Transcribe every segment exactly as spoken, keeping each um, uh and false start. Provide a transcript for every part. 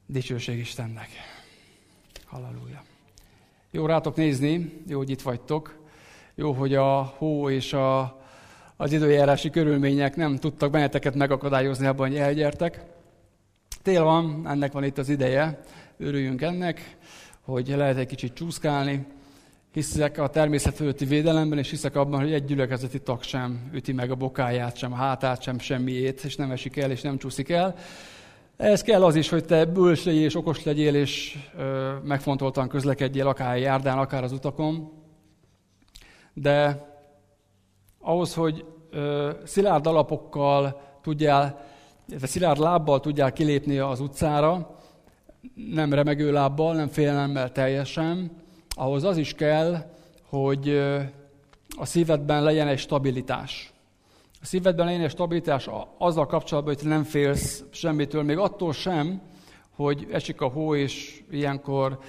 Dicsőség Istennek. Halleluja. Jó rátok nézni, jó, hogy itt vagytok. Jó, hogy a hó és a, az időjárási körülmények nem tudtak benneteket megakadályozni abban, hogy elgyertek. Tél van, ennek van itt az ideje. Örüljünk ennek, hogy lehet egy kicsit csúszkálni. Hiszek a természet fölötti védelemben, és hiszek abban, hogy egy gyülekezeti tag sem üti meg a bokáját, sem a hátát, sem semmiét, és nem esik el, és nem csúszik el. Ehhez kell az is, hogy te bölcs legyél, és okos legyél, és ö, megfontoltan közlekedjél, akár a járdán, akár az utakon. De ahhoz, hogy ö, szilárd alapokkal tudjál, illetve szilárd lábbal tudjál kilépni az utcára, nem remegő lábbal, nem félelemmel teljesen, ahhoz az is kell, hogy ö, a szívedben legyen egy stabilitás. A szívedben legyen egy stabilitás azzal kapcsolatban, hogy nem félsz semmitől, még attól sem, hogy esik a hó, és ilyenkor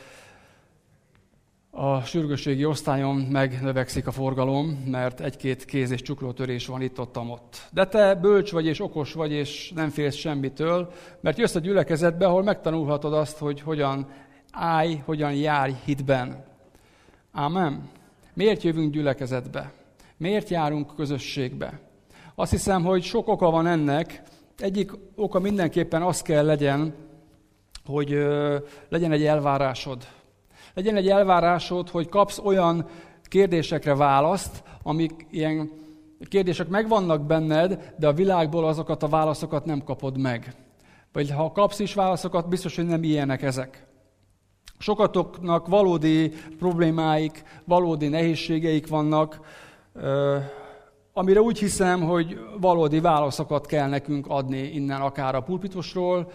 a sürgősségi osztályon megnövekszik a forgalom, mert egy-két kéz és csuklótörés van itt-ott-ott. De te bölcs vagy, és okos vagy, és nem félsz semmitől, mert jössz a gyülekezetbe, ahol megtanulhatod azt, hogy hogyan állj, hogyan járj hitben. Ámen. Miért jövünk gyülekezetbe? Miért járunk közösségbe? Azt hiszem, hogy sok oka van ennek. Egyik oka mindenképpen az kell legyen, hogy ö, legyen egy elvárásod. Legyen egy elvárásod, hogy kapsz olyan kérdésekre választ, amik ilyen kérdések megvannak benned, de a világból azokat a válaszokat nem kapod meg. Vagy ha kapsz is válaszokat, biztos, hogy nem ilyenek ezek. Sokatoknak valódi problémáik, valódi nehézségeik vannak, ö, amire úgy hiszem, hogy valódi válaszokat kell nekünk adni innen, akár a pulpitusról,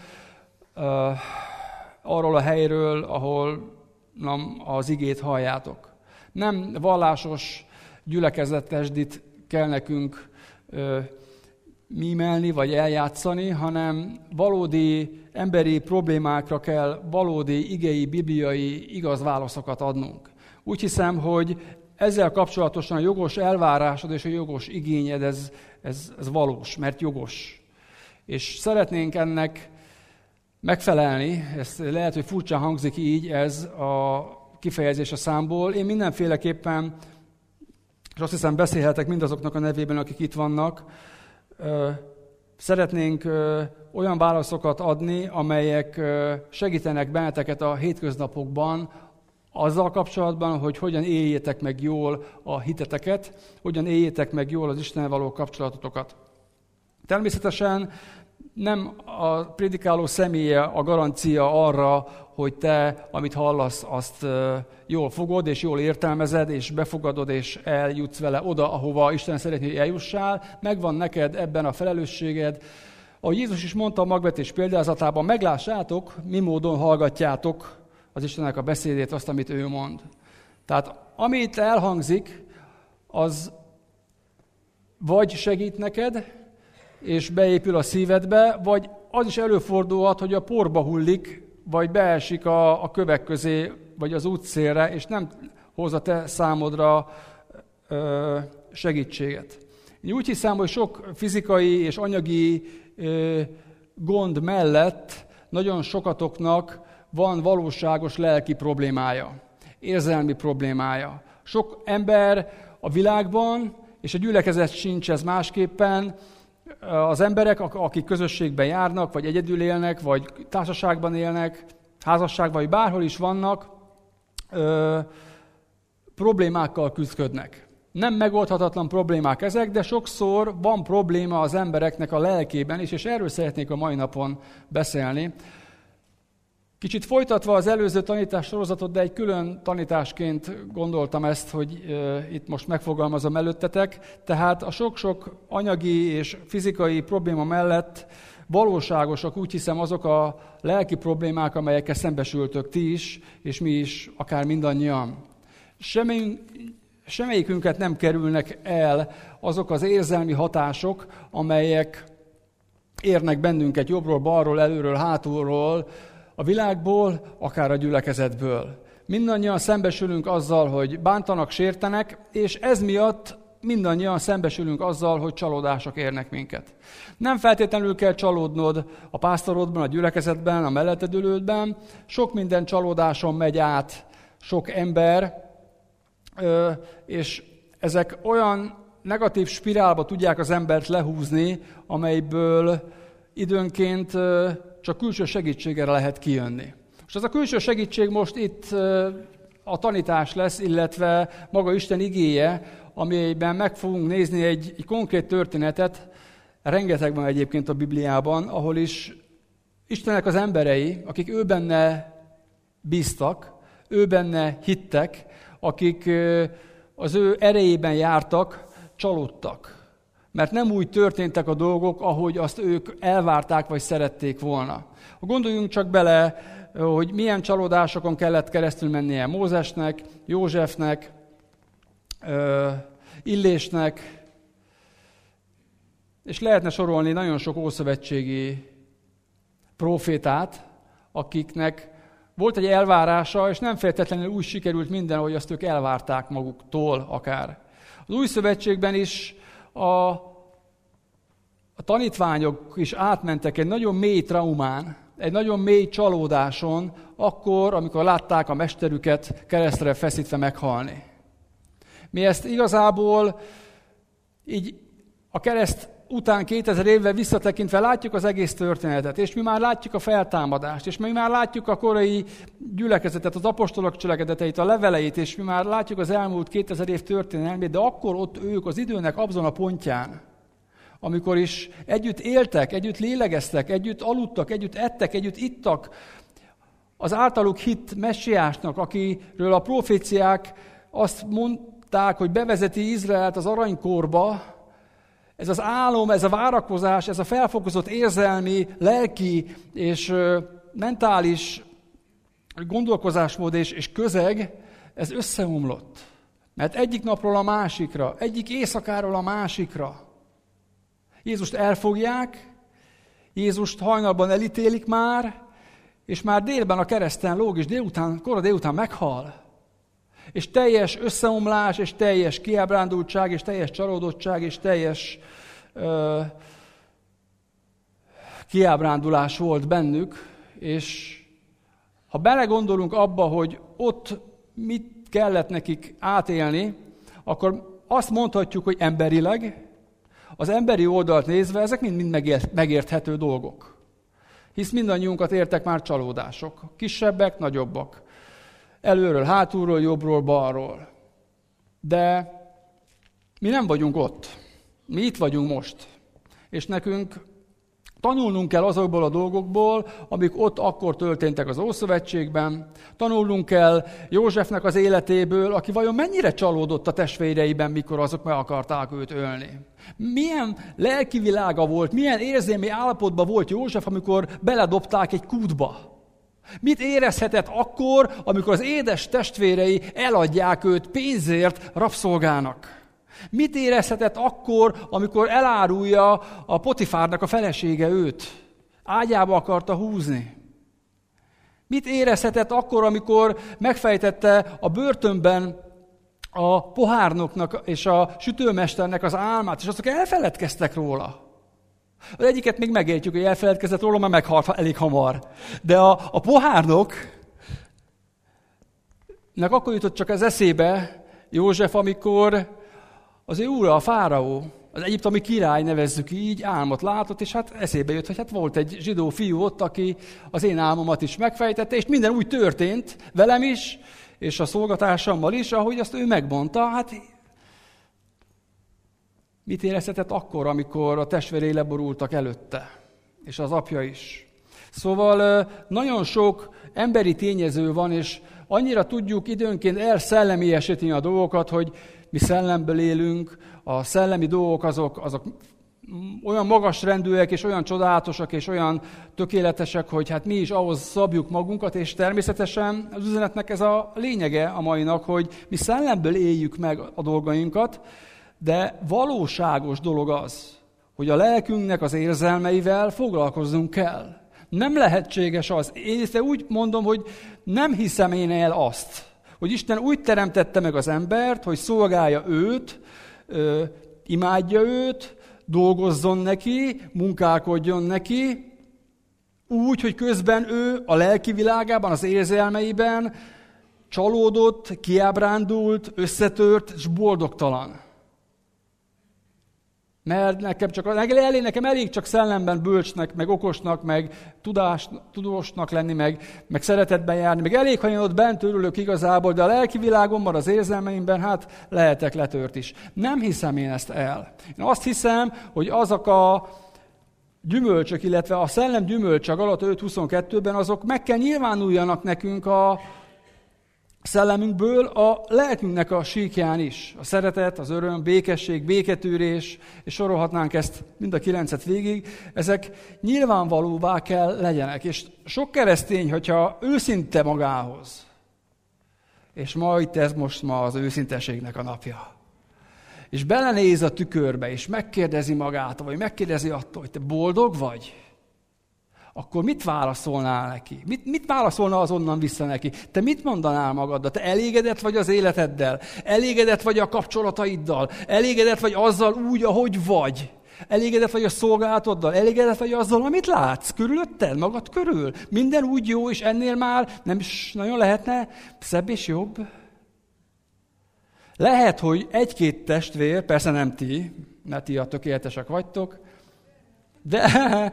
arról a helyről, ahol az igét halljátok. Nem vallásos gyülekezetesdit kell nekünk mímelni, vagy eljátszani, hanem valódi emberi problémákra kell valódi igei, bibliai, igaz válaszokat adnunk. Úgy hiszem, hogy ezzel kapcsolatosan a jogos elvárásod és a jogos igényed, ez, ez, ez valós, mert jogos. És szeretnénk ennek megfelelni, ez lehet, hogy furcsán hangzik így ez a kifejezés a számból. Én mindenféleképpen, és azt hiszem beszélhetek mindazoknak a nevében, akik itt vannak, szeretnénk olyan válaszokat adni, amelyek segítenek benneteket a hétköznapokban, azzal kapcsolatban, hogy hogyan éljétek meg jól a hiteteket, hogyan éljétek meg jól az Istennel való kapcsolatotokat. Természetesen nem a prédikáló személye a garancia arra, hogy te, amit hallasz, azt jól fogod, és jól értelmezed, és befogadod, és eljutsz vele oda, ahova Isten szeretné, hogy eljussál. Megvan neked ebben a felelősséged. Ahogy Jézus is mondta a magvetés példázatában, meglássátok, mi módon hallgatjátok az Istennek a beszédét, azt, amit ő mond. Tehát amit elhangzik, az vagy segít neked, és beépül a szívedbe, vagy az is előfordulhat, hogy a porba hullik, vagy beesik a, a kövek közé, vagy az útszélre, és nem hozza te számodra ö, segítséget. Én úgy hiszem, hogy sok fizikai és anyagi ö, gond mellett nagyon sokatoknak van valóságos lelki problémája, érzelmi problémája. Sok ember a világban, és a gyülekezet sincs ez másképpen, az emberek, akik közösségben járnak, vagy egyedül élnek, vagy társaságban élnek, házasságban, vagy bárhol is vannak, ö, problémákkal küzdködnek. Nem megoldhatatlan problémák ezek, de sokszor van probléma az embereknek a lelkében is, és erről szeretnék a mai napon beszélni. Kicsit folytatva az előző tanítás sorozatot, de egy külön tanításként gondoltam ezt, hogy e, itt most megfogalmazom előttetek. Tehát a sok-sok anyagi és fizikai probléma mellett valóságosak, úgy hiszem, azok a lelki problémák, amelyekkel szembesültök ti is, és mi is, akár mindannyian. Semmi, semmelyikünket nem kerülnek el azok az érzelmi hatások, amelyek érnek bennünket jobbról, balról, előről, hátulról, a világból, akár a gyülekezetből. Mindannyian szembesülünk azzal, hogy bántanak, sértenek, és ez miatt mindannyian szembesülünk azzal, hogy csalódások érnek minket. Nem feltétlenül kell csalódnod a pásztorodban, a gyülekezetben, a melletted ülődben. Sok minden csalódáson megy át sok ember, és ezek olyan negatív spirálba tudják az embert lehúzni, amelyből időnként csak külső segítségre lehet kijönni. És ez a külső segítség most itt a tanítás lesz, illetve maga Isten igéje, amiben meg fogunk nézni egy, egy konkrét történetet, rengeteg van egyébként a Bibliában, ahol is Istennek az emberei, akik ő benne bíztak, ő benne hittek, akik az ő erejében jártak, csalódtak. Mert nem úgy történtek a dolgok, ahogy azt ők elvárták, vagy szerették volna. Gondoljunk csak bele, hogy milyen csalódásokon kellett keresztül mennie Mózesnek, Józsefnek, Illésnek, és lehetne sorolni nagyon sok ószövetségi prófétát, akiknek volt egy elvárása, és nem feltétlenül úgy sikerült minden, hogy azt ők elvárták maguktól akár. Az új szövetségben is a, a tanítványok is átmentek egy nagyon mély traumán, egy nagyon mély csalódáson, akkor, amikor látták a mesterüket keresztre feszítve meghalni. Mi ezt igazából így a kereszt után kétezer évvel visszatekintve látjuk az egész történetet, és mi már látjuk a feltámadást, és mi már látjuk a korai gyülekezetet, az apostolok cselekedeteit, a leveleit, és mi már látjuk az elmúlt kétezer év történelmét, de akkor ott ők az időnek abban a pontján, amikor is együtt éltek, együtt lélegeztek, együtt aludtak, együtt ettek, együtt ittak, az általuk hitt messiásnak, akiről a proféciák azt mondták, hogy bevezeti Izraelt az aranykorba, ez az álom, ez a várakozás, ez a felfokozott érzelmi, lelki és mentális gondolkozásmód és, és közeg, ez összeomlott. Mert egyik napról a másikra, egyik éjszakáról a másikra Jézust elfogják, Jézust hajnalban elítélik már, és már délben a kereszten lóg, és délután, kora délután meghal. És teljes összeomlás, és teljes kiábrándultság, és teljes csalódottság, és teljes ö, kiábrándulás volt bennük, és ha belegondolunk abba, hogy ott mit kellett nekik átélni, akkor azt mondhatjuk, hogy emberileg, az emberi oldalt nézve ezek mind-mind megért, megérthető dolgok. Hisz mindannyiunkat értek már csalódások, kisebbek, nagyobbak. Előről, hátulról, jobbról, balról. De mi nem vagyunk ott. Mi itt vagyunk most. És nekünk tanulnunk kell azokból a dolgokból, amik ott akkor történtek az Ószövetségben. Tanulnunk kell Józsefnek az életéből, aki vajon mennyire csalódott a testvéreiben, mikor azok meg akarták őt ölni. Milyen lelki világa volt, milyen érzelmi állapotban volt József, amikor beledobták egy kútba. Mit érezhetett akkor, amikor az édes testvérei eladják őt pénzért rabszolgának? Mit érezhetett akkor, amikor elárulja a Potifárnak a felesége őt? Ágyába akarta húzni. Mit érezhetett akkor, amikor megfejtette a börtönben a pohárnoknak és a sütőmesternek az álmát, és azok elfeledkeztek róla? Az egyiket még megértjük, hogy elfeledkezett róla, mert meghalt elég hamar. De a, a pohárnoknak akkor jutott csak az eszébe József, amikor az ő ura, a fáraó, az egyiptomi király, nevezzük így, álmot látott, és hát eszébe jött, hogy hát volt egy zsidó fiú ott, aki az én álmomat is megfejtette, és minden úgy történt velem is, és a szolgatársammal is, ahogy azt ő megmondta. Hát mit érezhetett akkor, amikor a testvérei leborultak előtte, és az apja is? Szóval nagyon sok emberi tényező van, és annyira tudjuk időnként elszellemélyesíteni a dolgokat, hogy mi szellemből élünk, a szellemi dolgok azok, azok olyan magasrendűek, és olyan csodálatosak, és olyan tökéletesek, hogy hát mi is ahhoz szabjuk magunkat, és természetesen az üzenetnek ez a lényege a mainak, hogy mi szellemből éljük meg a dolgainkat, de valóságos dolog az, hogy a lelkünknek az érzelmeivel foglalkoznunk kell. Nem lehetséges az. Én ezt úgy mondom, hogy nem hiszem én el azt, hogy Isten úgy teremtette meg az embert, hogy szolgálja őt, ö, imádja őt, dolgozzon neki, munkálkodjon neki, úgy, hogy közben ő a lelki világában, az érzelmeiben csalódott, kiábrándult, összetört és boldogtalan. Mert nekem, csak, elég, nekem elég csak szellemben bölcsnek, meg okosnak, meg tudás, tudósnak lenni, meg, meg szeretetben járni, meg elég, ha én ott bent örülök igazából, de a lelki világomban, az érzelmeimben, hát lehetek letört is. Nem hiszem én ezt el. Én azt hiszem, hogy azok a gyümölcsök, illetve a szellem gyümölcse a Galata öt huszonkettőben, azok meg kell nyilvánuljanak nekünk a szellemünkből, a lelkünknek a síkján is. A szeretet, az öröm, békesség, béketűrés, és sorolhatnánk ezt mind a kilencet végig, ezek nyilvánvalóvá kell legyenek. És sok keresztény, hogyha őszinte magához, és ma itt ez most ma az őszinteségnek a napja, és belenéz a tükörbe, és megkérdezi magát, vagy megkérdezi attól, hogy te boldog vagy, akkor mit válaszolnál neki? Mit, mit válaszolna azonnan vissza neki? Te mit mondanál magaddal? Te elégedett vagy az életeddel? Elégedett vagy a kapcsolataiddal? Elégedett vagy azzal úgy, ahogy vagy? Elégedett vagy a szolgálatoddal? Elégedett vagy azzal, amit látsz körülötted, magad körül? Minden úgy jó, és ennél már nem is nagyon lehetne szebb és jobb? Lehet, hogy egy-két testvér, persze nem ti, mert ti a tökéletesek vagytok, de...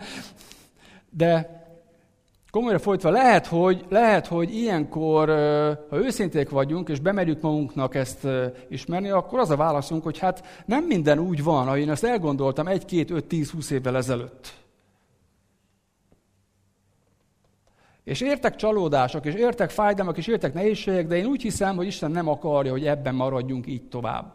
De komolyra folytva, lehet hogy, lehet, hogy ilyenkor, ha őszinték vagyunk, és bemerjük magunknak ezt ismerni, akkor az a válaszunk, hogy hát nem minden úgy van, ahogy én azt elgondoltam egy, két, öt, tíz, húsz évvel ezelőtt. És értek csalódások, és értek fájdalmak, és értek nehézségek, de én úgy hiszem, hogy Isten nem akarja, hogy ebben maradjunk így tovább.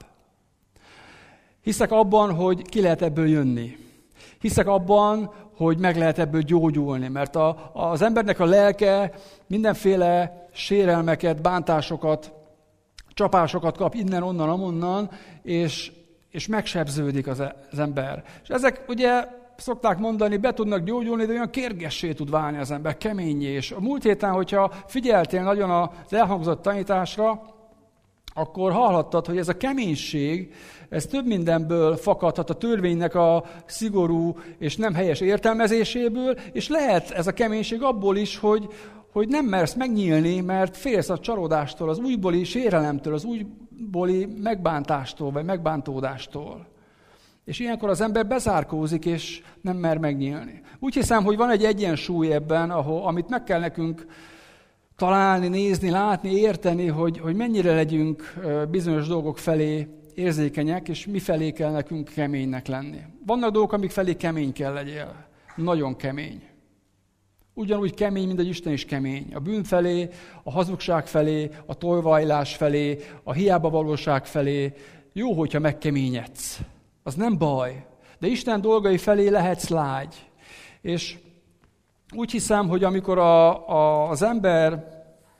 Hiszek abban, hogy ki lehet ebből jönni. Hiszek abban, hogy meg lehet ebből gyógyulni, mert a, az embernek a lelke mindenféle sérelmeket, bántásokat, csapásokat kap innen, onnan, amonnan, és, és megsebződik az, az ember. És ezek ugye szokták mondani, be tudnak gyógyulni, de olyan kérgessé tud válni az ember, keményé. És a múlt héten, hogyha figyeltél nagyon az elhangzott tanításra, akkor hallhattad, hogy ez a keménység, ez több mindenből fakadhat, a törvénynek a szigorú és nem helyes értelmezéséből, és lehet ez a keménység abból is, hogy, hogy nem mersz megnyílni, mert félsz a csalódástól, az újbóli sérelemtől, az újbóli megbántástól, vagy megbántódástól. És ilyenkor az ember bezárkózik, és nem mer megnyílni. Úgy hiszem, hogy van egy egyensúly ebben, ahol, amit meg kell nekünk találni, nézni, látni, érteni, hogy, hogy mennyire legyünk bizonyos dolgok felé érzékenyek, és mi felé kell nekünk keménynek lenni. Vannak dolgok, amik felé kemény kell legyél. Nagyon kemény. Ugyanúgy kemény, mint hogy Isten is kemény. A bűn felé, a hazugság felé, a tolvajlás felé, a hiába valóság felé. Jó, hogyha megkeményedsz. Az nem baj. De Isten dolgai felé lehetsz lágy. És úgy hiszem, hogy amikor a, a, az ember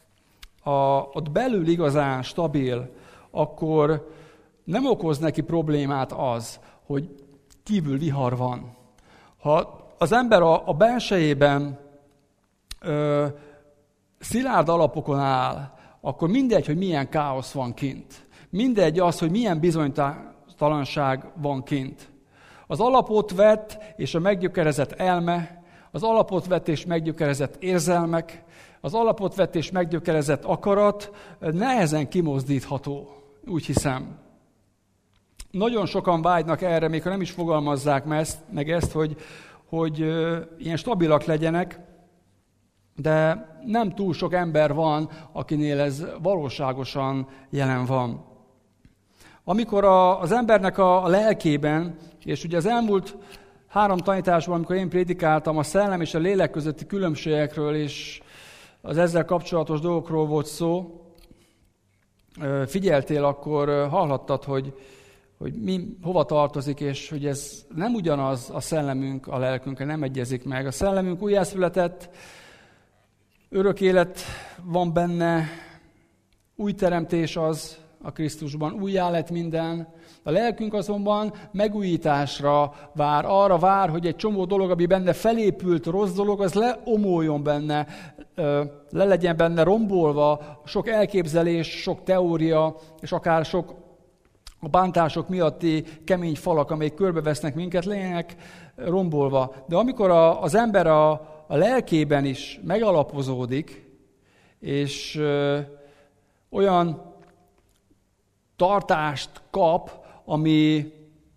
a, ott belül igazán stabil, akkor nem okoz neki problémát az, hogy kívül vihar van. Ha az ember a, a belsejében ö, szilárd alapokon áll, akkor mindegy, hogy milyen káosz van kint. Mindegy az, hogy milyen bizonytalanság van kint. Az alapot vett és a meggyökerezett elme, az alapot vett és meggyökerezett érzelmek, az alapot vett és meggyökerezett akarat nehezen kimozdítható, úgy hiszem. Nagyon sokan vágynak erre, még ha nem is fogalmazzák meg ezt, hogy, hogy ilyen stabilak legyenek, de nem túl sok ember van, akinél ez valóságosan jelen van. Amikor a, az embernek a lelkében, és ugye az elmúlt három tanításban, amikor én prédikáltam, a szellem és a lélek közötti különbségekről és az ezzel kapcsolatos dolgokról volt szó, figyeltél, akkor hallhattad, hogy, hogy mi hova tartozik, és hogy ez nem ugyanaz a szellemünk, a lelkünkkel nem egyezik meg. A szellemünk újjászületett, örök élet van benne, új teremtés az a Krisztusban, újjá lett minden. A lelkünk azonban megújításra vár, arra vár, hogy egy csomó dolog, ami benne felépült rossz dolog, az leomoljon benne, le legyen benne rombolva, sok elképzelés, sok teória, és akár sok a bántások miatti kemény falak, amelyek körbevesznek minket, legyenek rombolva. De amikor a, az ember a, a lelkében is megalapozódik, és ö, olyan tartást kap, ami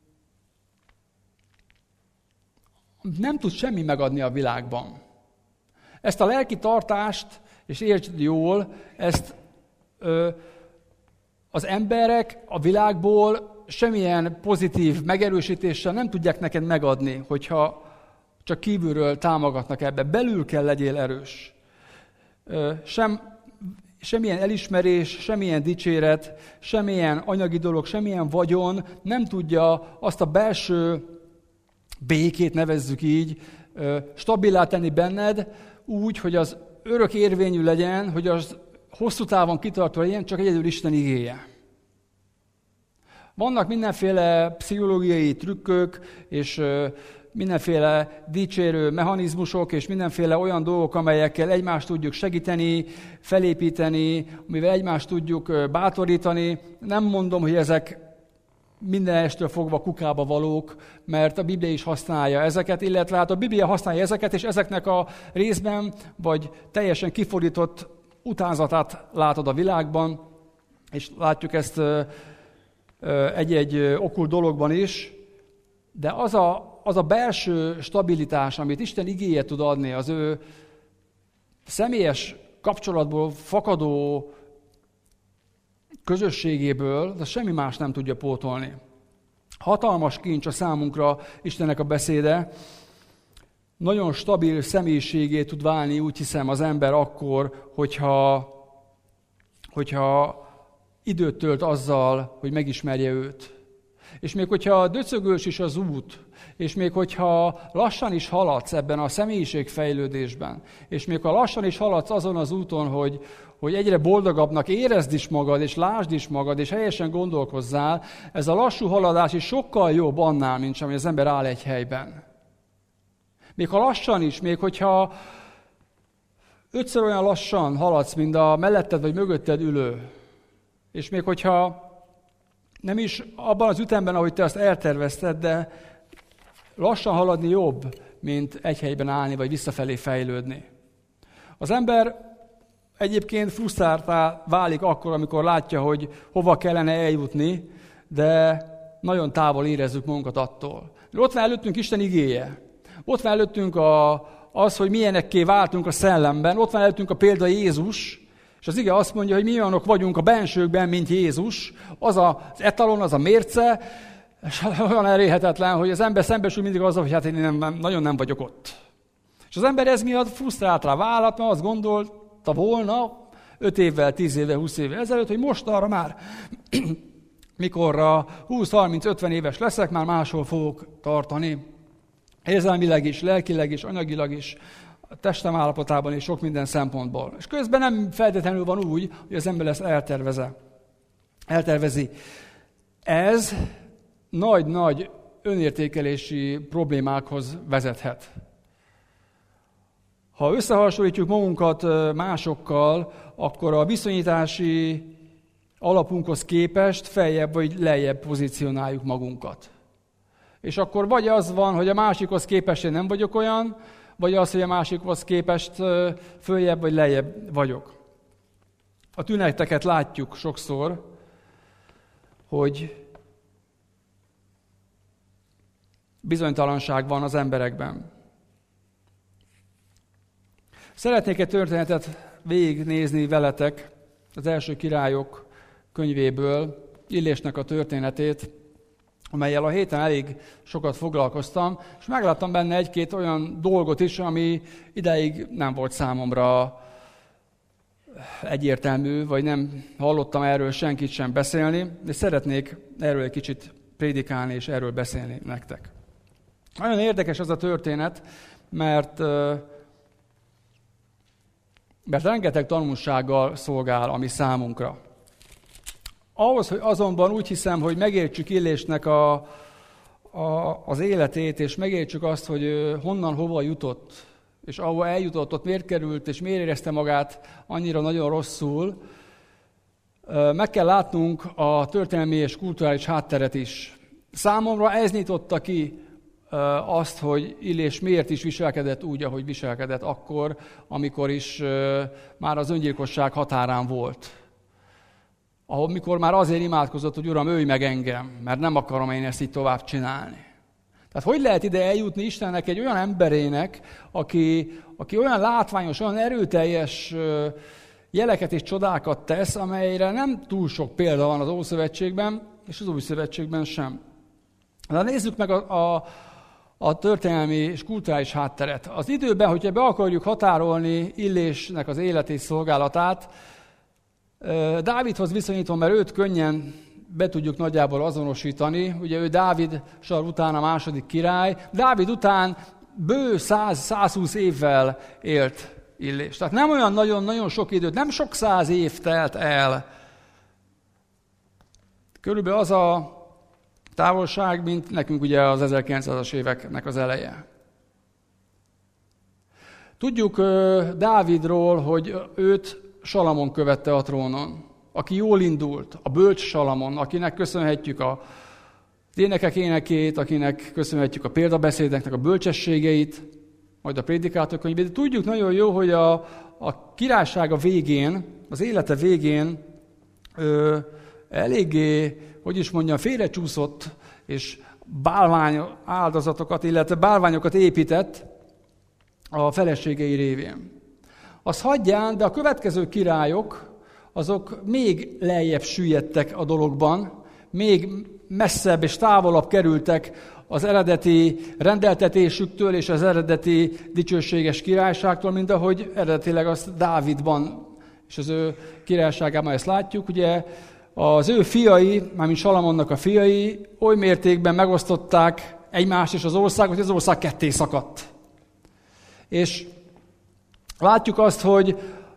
nem tud semmi megadni a világban. Ezt a lelki tartást, és értsd jól, ezt ö, az emberek a világból semmilyen pozitív megerősítéssel nem tudják neked megadni, hogyha csak kívülről támogatnak ebbe. Belül kell legyél erős. Ö, sem, semmilyen elismerés, semmilyen dicséret, semmilyen anyagi dolog, semmilyen vagyon nem tudja azt a belső békét, nevezzük így, stabilá tenni benned úgy, hogy az örök érvényű legyen, hogy az hosszú távon kitartó legyen, csak egyedül Isten igéje. Vannak mindenféle pszichológiai trükkök, és mindenféle dicsérő mechanizmusok, és mindenféle olyan dolgok, amelyekkel egymást tudjuk segíteni, felépíteni, amivel egymást tudjuk bátorítani. Nem mondom, hogy ezek minden estől fogva kukába valók, mert a Biblia is használja ezeket, illetve hát a Biblia használja ezeket, és ezeknek a részben, vagy teljesen kifordított utánzatát látod a világban, és látjuk ezt egy-egy okkult dologban is, de az a, az a belső stabilitás, amit Isten igéje tud adni, az ő személyes kapcsolatból fakadó közösségéből, de semmi más nem tudja pótolni. Hatalmas kincs a számunkra Istennek a beszéde. Nagyon stabil személyiségé tud válni, úgy hiszem, az ember akkor, hogyha, hogyha időt tölt azzal, hogy megismerje őt. És még hogyha döcögős is az út, és még hogyha lassan is haladsz ebben a személyiségfejlődésben, és még ha lassan is haladsz azon az úton, hogy, hogy egyre boldogabbnak érezd is magad, és lásd is magad, és helyesen gondolkozzál, ez a lassú haladás is sokkal jobb annál, mint sem, hogy az ember áll egy helyben. Még ha lassan is, még hogyha ötször olyan lassan haladsz, mint a melletted vagy mögötted ülő, és még hogyha nem is abban az ütemben, ahogy te azt eltervezted, de lassan haladni jobb, mint egy helyben állni, vagy visszafelé fejlődni. Az ember egyébként frusztráltá válik akkor, amikor látja, hogy hova kellene eljutni, de nagyon távol érezzük magunkat attól. Ott van előttünk Isten igéje. Ott van előttünk a, az, hogy milyenekké váltunk a szellemben. Ott van előttünk a példa Jézus, és az ige azt mondja, hogy mi olyanok vagyunk a bensőkben, mint Jézus. Az az etalon, az a mérce, és olyan elérhetetlen, hogy az ember szembesül mindig azzal, hogy hát én nem, nem, nagyon nem vagyok ott. És az ember ez miatt frusztrált rá vállalt, mert azt gondolta volna öt évvel, tíz évvel, húsz évvel ezelőtt, hogy most arra már, mikorra húsz, harminc, ötven éves leszek, már máshol fogok tartani. Érzelmileg is, lelkileg is, anyagilag is, a testem állapotában és sok minden szempontból. És közben nem feltétlenül van úgy, hogy az ember ezt elterveze. eltervezi. Ez nagy-nagy önértékelési problémákhoz vezethet. Ha összehasonlítjuk magunkat másokkal, akkor a viszonyítási alapunkhoz képest feljebb vagy lejjebb pozícionáljuk magunkat. És akkor vagy az van, hogy a másikhoz képest én nem vagyok olyan, vagy az, hogy a másikhoz képest följebb vagy lejjebb vagyok. A tüneteket látjuk sokszor, hogy bizonytalanság van az emberekben. Szeretnék egy történetet végignézni veletek az első királyok könyvéből, Illésnek a történetét, amellyel a héten elég sokat foglalkoztam, és megláttam benne egy-két olyan dolgot is, ami ideig nem volt számomra egyértelmű, vagy nem hallottam erről senkit sem beszélni, de szeretnék erről egy kicsit prédikálni és erről beszélni nektek. Nagyon érdekes ez a történet, mert, mert rengeteg tanulsággal szolgál a mi számunkra. Ahhoz, hogy azonban úgy hiszem, hogy megértsük Illésnek a, a, az életét, és megértsük azt, hogy honnan, hova jutott, és ahova eljutott, ott miért került, és miért érezte magát annyira nagyon rosszul, meg kell látnunk a történelmi és kulturális hátteret is. Számomra ez nyitotta ki azt, hogy Illés miért is viselkedett úgy, ahogy viselkedett akkor, amikor is már az öngyilkosság határán volt. Ahol mikor már azért imádkozott, hogy Uram, ölj meg engem, mert nem akarom én ezt így tovább csinálni. Tehát hogy lehet ide eljutni Istennek egy olyan emberének, aki, aki olyan látványos, olyan erőteljes jeleket és csodákat tesz, amelyre nem túl sok példa van az Ószövetségben, és az Új Szövetségben sem. De nézzük meg a, a, a történelmi és kulturális hátteret. Az időben, hogyha be akarjuk határolni Illésnek az élet és szolgálatát, Dávidhoz viszonyítva, mert őt könnyen be tudjuk nagyjából azonosítani. Ugye ő Dávid sor után a második király. Dávid után bő száz-százhúsz évvel élt Illés. Tehát nem olyan nagyon-nagyon sok időt, nem sok száz év telt el. Körülbelül az a távolság, mint nekünk ugye az ezerkilencszázas éveknek az eleje. Tudjuk Dávidról, hogy őt Salamon követte a trónon, aki jól indult, a bölcs Salamon, akinek köszönhetjük a énekek énekét, akinek köszönhetjük a példabeszédeknek a bölcsességeit, majd a prédikátor könyvét. De tudjuk nagyon jó, hogy a, a királysága végén, az élete végén ö, eléggé, hogy is mondjam, félrecsúszott, és bálvány áldozatokat, illetve bálványokat épített a feleségei révén. Az hagyján, de a következő királyok, azok még lejjebb süllyedtek a dologban, még messzebb és távolabb kerültek az eredeti rendeltetésüktől és az eredeti dicsőséges királyságtól, mint ahogy eredetileg azt Dávidban és az ő királyságában ezt látjuk. Ugye az ő fiai, mármint Salamonnak a fiai oly mértékben megosztották egymást és az országot, hogy az ország ketté szakadt. És látjuk azt, hogy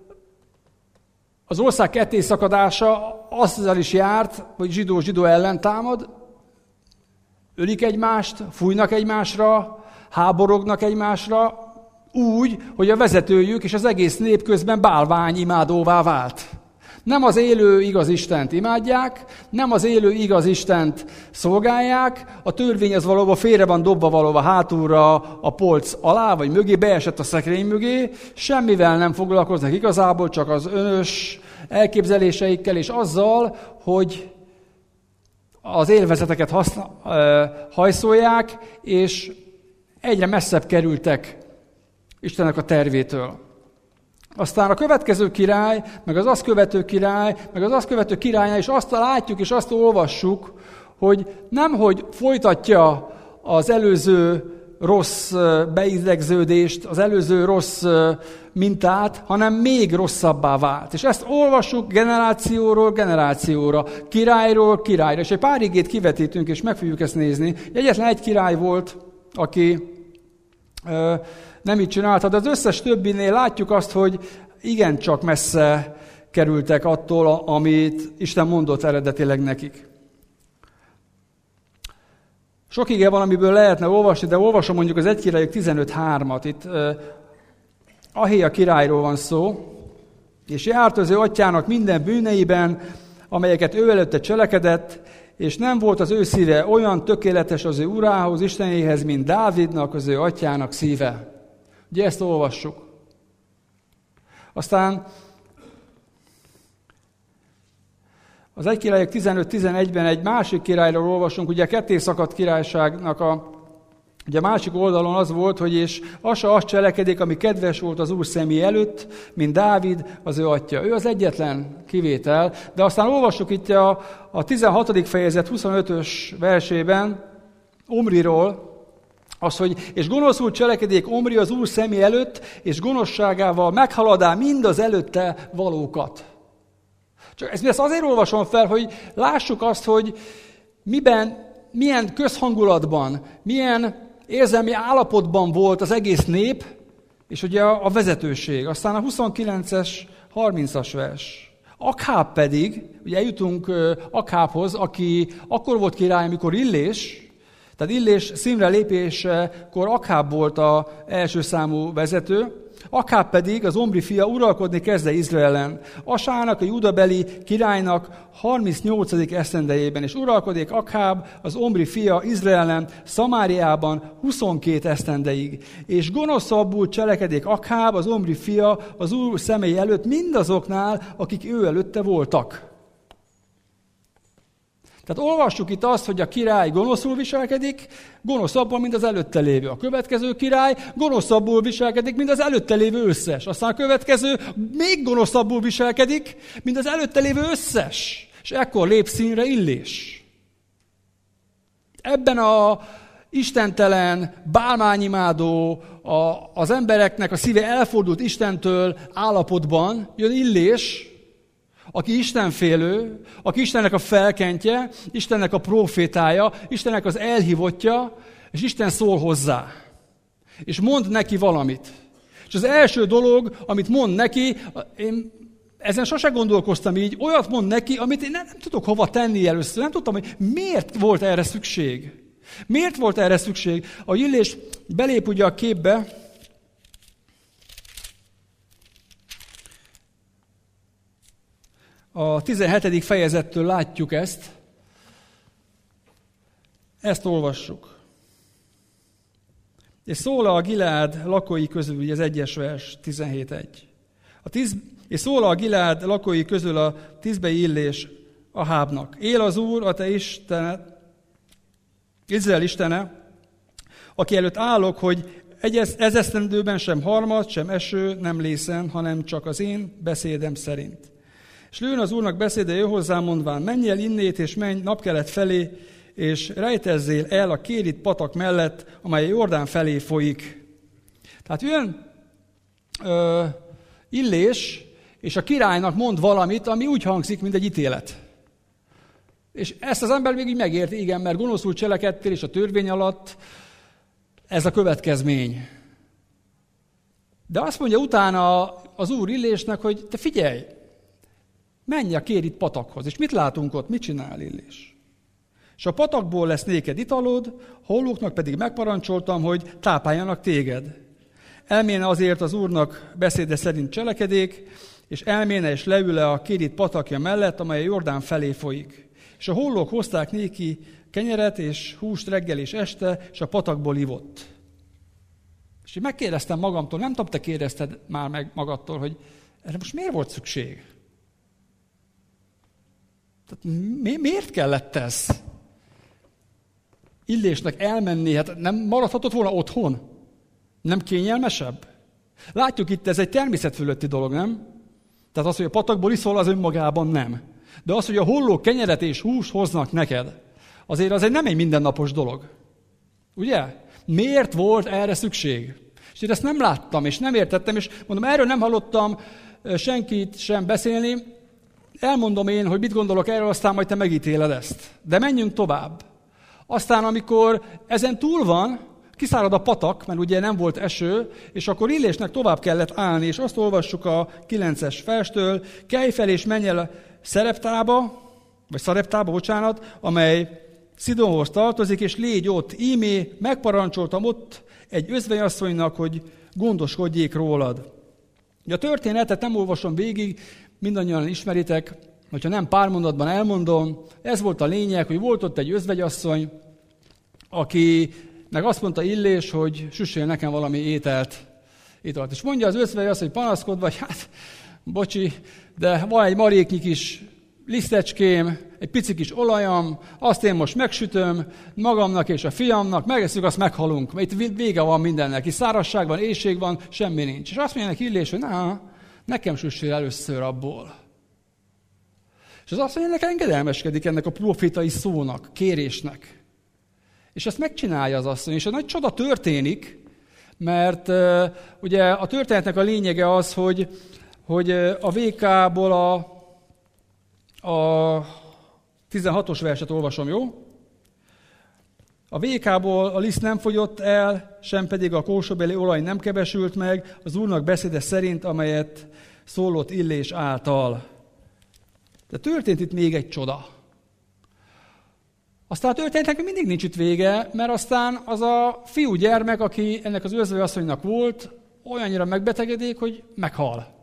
az ország kettészakadása azzal is járt, hogy zsidó zsidó ellen támad, ölik egymást, fújnak egymásra, háborognak egymásra, úgy, hogy a vezetőjük és az egész nép közben bálványimádóvá vált. Nem az élő igaz Istent imádják, nem az élő igaz Istent szolgálják, a törvény az valóban félre van dobva valóban hátulra a polc alá, vagy mögé, beesett a szekrény mögé, semmivel nem foglalkoznak igazából, csak az önös elképzeléseikkel, és azzal, hogy az élvezeteket használ, hajszolják, és egyre messzebb kerültek Istennek a tervétől. Aztán a következő király, meg az azt követő király, meg az azt követő királynál is azt látjuk és azt olvassuk, hogy nemhogy folytatja az előző rossz beidegződést, az előző rossz mintát, hanem még rosszabbá vált. És ezt olvassuk generációról generációra, királyról királyra. És egy pár igét kivetítünk, és meg fogjuk ezt nézni. Egyetlen egy király volt, aki ö, nem így csinálta, de az összes többinél látjuk azt, hogy igencsak messze kerültek attól, amit Isten mondott eredetileg nekik. Sok ige van, amiből lehetne olvasni, de olvasom mondjuk az egy királyok tizenöt hármat. Itt uh, Ahéja királyról van szó, és járt az ő atyának minden bűneiben, amelyeket ő előtte cselekedett, és nem volt az ő szíve olyan tökéletes az ő urához, Istenéhez, mint Dávidnak, az ő atyának szíve. Ugye ezt olvassuk. Aztán az egy királyok tizenöt tizenegyben egy másik királyról olvasunk, ugye a kettészakadt királyságnak a ugye a másik oldalon az volt, hogy és az se azt cselekedik, ami kedves volt az Úr személy előtt, mint Dávid, az ő atya. Ő az egyetlen kivétel, de aztán olvassuk itt a, a tizenhatodik fejezet huszonötös versében Omriról, az, hogy és gonoszul cselekedik Omri az Úr személy előtt, és gonoszságával meghaladá mind az előtte valókat. Csak ezt, ezt azért olvasom fel, hogy lássuk azt, hogy miben, milyen közhangulatban, milyen érzelmi állapotban volt az egész nép, és ugye a, a vezetőség. Aztán a huszonkilences, harmincas vers. Akháb pedig, ugye eljutunk Akhábhoz, aki akkor volt király, amikor Illés, Tehát Illés színre lépésekor Akháb volt az első számú vezető, Akháb pedig, az Omri fia, uralkodni kezdte Izraelen. Asának, a judabeli királynak harmincnyolcadik esztendejében, és uralkodik Akháb, az Omri fia, Izraelen, Szamáriában huszonkét esztendeig. És gonoszabbul cselekedik Akháb, az Omri fia, az Úr szemei előtt mindazoknál, akik ő előtte voltak. Tehát olvassuk itt azt, hogy a király gonoszul viselkedik, gonoszabban, mint az előtte lévő. A következő király gonoszabbul viselkedik, mint az előtte lévő összes. Aztán a következő még gonoszabbul viselkedik, mint az előtte lévő összes. És ekkor lép színre Illés. Ebben a istentelen, bálványimádó, a, az embereknek a szíve elfordult Istentől állapotban jön Illés, aki istenfélő, aki Istennek a felkentje, Istennek a profétája, Istennek az elhívottja, és Isten szól hozzá. És mond neki valamit. És az első dolog, amit mond neki, én ezen sose gondolkoztam így, olyat mond neki, amit én nem, nem tudok hova tenni először. Nem tudtam, hogy miért volt erre szükség. Miért volt erre szükség? A Illés belép ugye a képbe, a tizenhetedik fejezettől látjuk ezt. Ezt olvassuk. És szól a Gileád lakói közül, ugye az egyes vers, tizenhét egy. A tíz, és szól a Gileád lakói közül a tízbei Illés Ahábnak. Él az Úr, a te Istened, Izrael Istene, aki előtt állok, hogy egy ez esztendőben sem harmad, sem eső nem lészen, hanem csak az én beszédem szerint. És lőn az Úrnak beszéde jön hozzám, mondván, menj el innét, és menj napkelet felé, és rejtezzél el a Kérit patak mellett, amely a Jordán felé folyik. Tehát jön ö, Illés, és a királynak mond valamit, ami úgy hangzik, mint egy ítélet. És ezt az ember még így megérti, igen, mert gonoszul cselekedtél, és a törvény alatt ez a következmény. De azt mondja utána az Úr Illésnek, hogy te figyelj, menj a Kérit patakhoz. És mit látunk ott? Mit csinál Illés? És a patakból lesz néked italod, hollóknak pedig megparancsoltam, hogy tápláljanak téged. Elméne azért az Úrnak beszéde szerint cselekedék, és elméne és leül le a Kérit patakja mellett, amely a Jordán felé folyik. És a hollók hozták néki kenyeret és húst reggel és este, és a patakból ivott. És én megkérdeztem magamtól, nem tudom, te kérdezted már meg magadtól, hogy erre most miért volt szükség? Tehát mi, miért kellett ez? Illésnek elmenni, hát nem maradhatott volna otthon? Nem kényelmesebb? Látjuk itt, ez egy természet fölötti dolog, nem? Tehát az, hogy a patakból iszol, az önmagában nem. De az, hogy a hollók kenyeret és húst hoznak neked, azért az egy nem egy mindennapos dolog. Ugye? Miért volt erre szükség? És én ezt nem láttam, és nem értettem, és mondom, erről nem hallottam senkit sem beszélni. Elmondom én, hogy mit gondolok erről, aztán majd te megítéled ezt. De menjünk tovább. Aztán, amikor ezen túl van, kiszárad a patak, mert ugye nem volt eső, és akkor Illésnek tovább kellett állni, és azt olvassuk a kilences verstől, kelj fel és menj el Szereptába, vagy Szareptába, bocsánat, amely Szidonhoz tartozik, és légy ott, ímé, megparancsoltam ott egy özvegyasszonynak, hogy gondoskodjék rólad. A történetet nem olvasom végig, mindannyian ismeritek, hogyha nem pár mondatban elmondom. Ez volt a lényeg, hogy volt ott egy özvegyasszony, akinek azt mondta Illés, hogy süssél nekem valami ételt. ételt. És mondja az özvegyasszony, hogy panaszkodva, hogy hát, bocsi, de van egy maréknyi kis lisztecském, egy pici kis olajam, azt én most megsütöm magamnak és a fiamnak, megesszük, azt meghalunk. Mert itt vége van mindennek, itt szárazság van, éhség van, semmi nincs. És azt mondja neki Illés, hogy na, nekem süssél először abból. És az azt mondja, hogy engedelmeskedik ennek a profétai szónak, kérésnek. És ezt megcsinálja az asszony, és a nagy csoda történik, mert uh, ugye a történetnek a lényege az, hogy, hogy a vé ká-ból a, a tizenhatos verset olvasom, jó? A vé ká-ból a liszt nem fogyott el, sem pedig a kósorbeli olaj nem kevesült meg, az Úrnak beszéde szerint, amelyet szólott Illés által. De történt itt még egy csoda. Aztán a történetnek mindig nincs itt vége, mert aztán az a fiú gyermek, aki ennek az özvegyasszonynak volt, olyannyira megbetegedik, hogy meghal.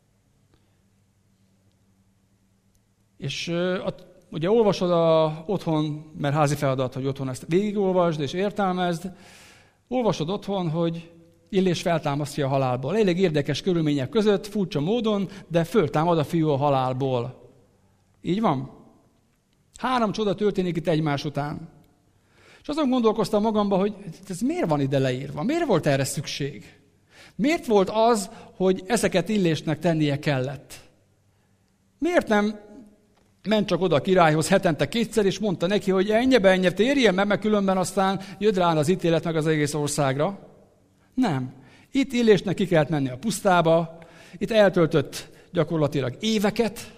És a, ugye olvasod a, otthon, mert házi feladat, hogy otthon ezt végigolvasd és értelmezd, olvasod otthon, hogy Illés feltámasztja a halálból. Elég érdekes körülmények között, furcsa módon, de föltámad a fiú a halálból. Így van? Három csoda történik itt egymás után. És azon gondolkoztam magamban, hogy ez miért van ide leírva? Miért volt erre szükség? Miért volt az, hogy ezeket Illésnek tennie kellett? Miért nem ment csak oda a királyhoz hetente kétszer, és mondta neki, hogy ennyi ennyi térjen meg, mert különben aztán jött rá az ítélet meg az egész országra? Nem. Itt Illésnek ki kellett menni a pusztába, itt eltöltött gyakorlatilag éveket,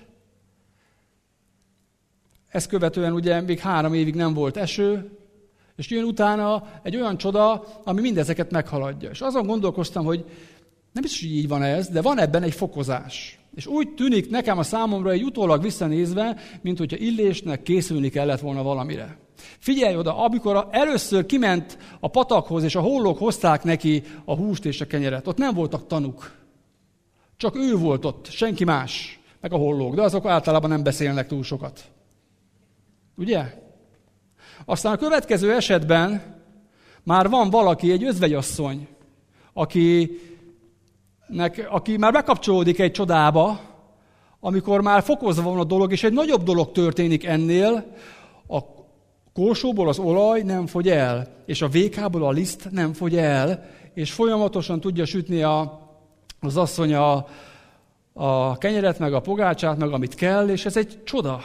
ezt követően ugye még három évig nem volt eső, és jön utána egy olyan csoda, ami mindezeket meghaladja. És azon gondolkoztam, hogy nem biztos, hogy így van ez, de van ebben egy fokozás. És úgy tűnik nekem a számomra egy utólag visszanézve, mint hogyha Illésnek készülni kellett volna valamire. Figyelj oda, amikor először kiment a patakhoz, és a hollók hozták neki a húst és a kenyeret, ott nem voltak tanúk. Csak ő volt ott, senki más, meg a hollók, de azok általában nem beszélnek túl sokat. Ugye? Aztán a következő esetben már van valaki, egy özvegyasszony, akinek, aki már bekapcsolódik egy csodába, amikor már fokozva van a dolog, és egy nagyobb dolog történik ennél, a korsóból az olaj nem fogy el, és a vékából a liszt nem fogy el, és folyamatosan tudja sütni a, az asszony a, a kenyeret, meg a pogácsát, meg amit kell, és ez egy csoda.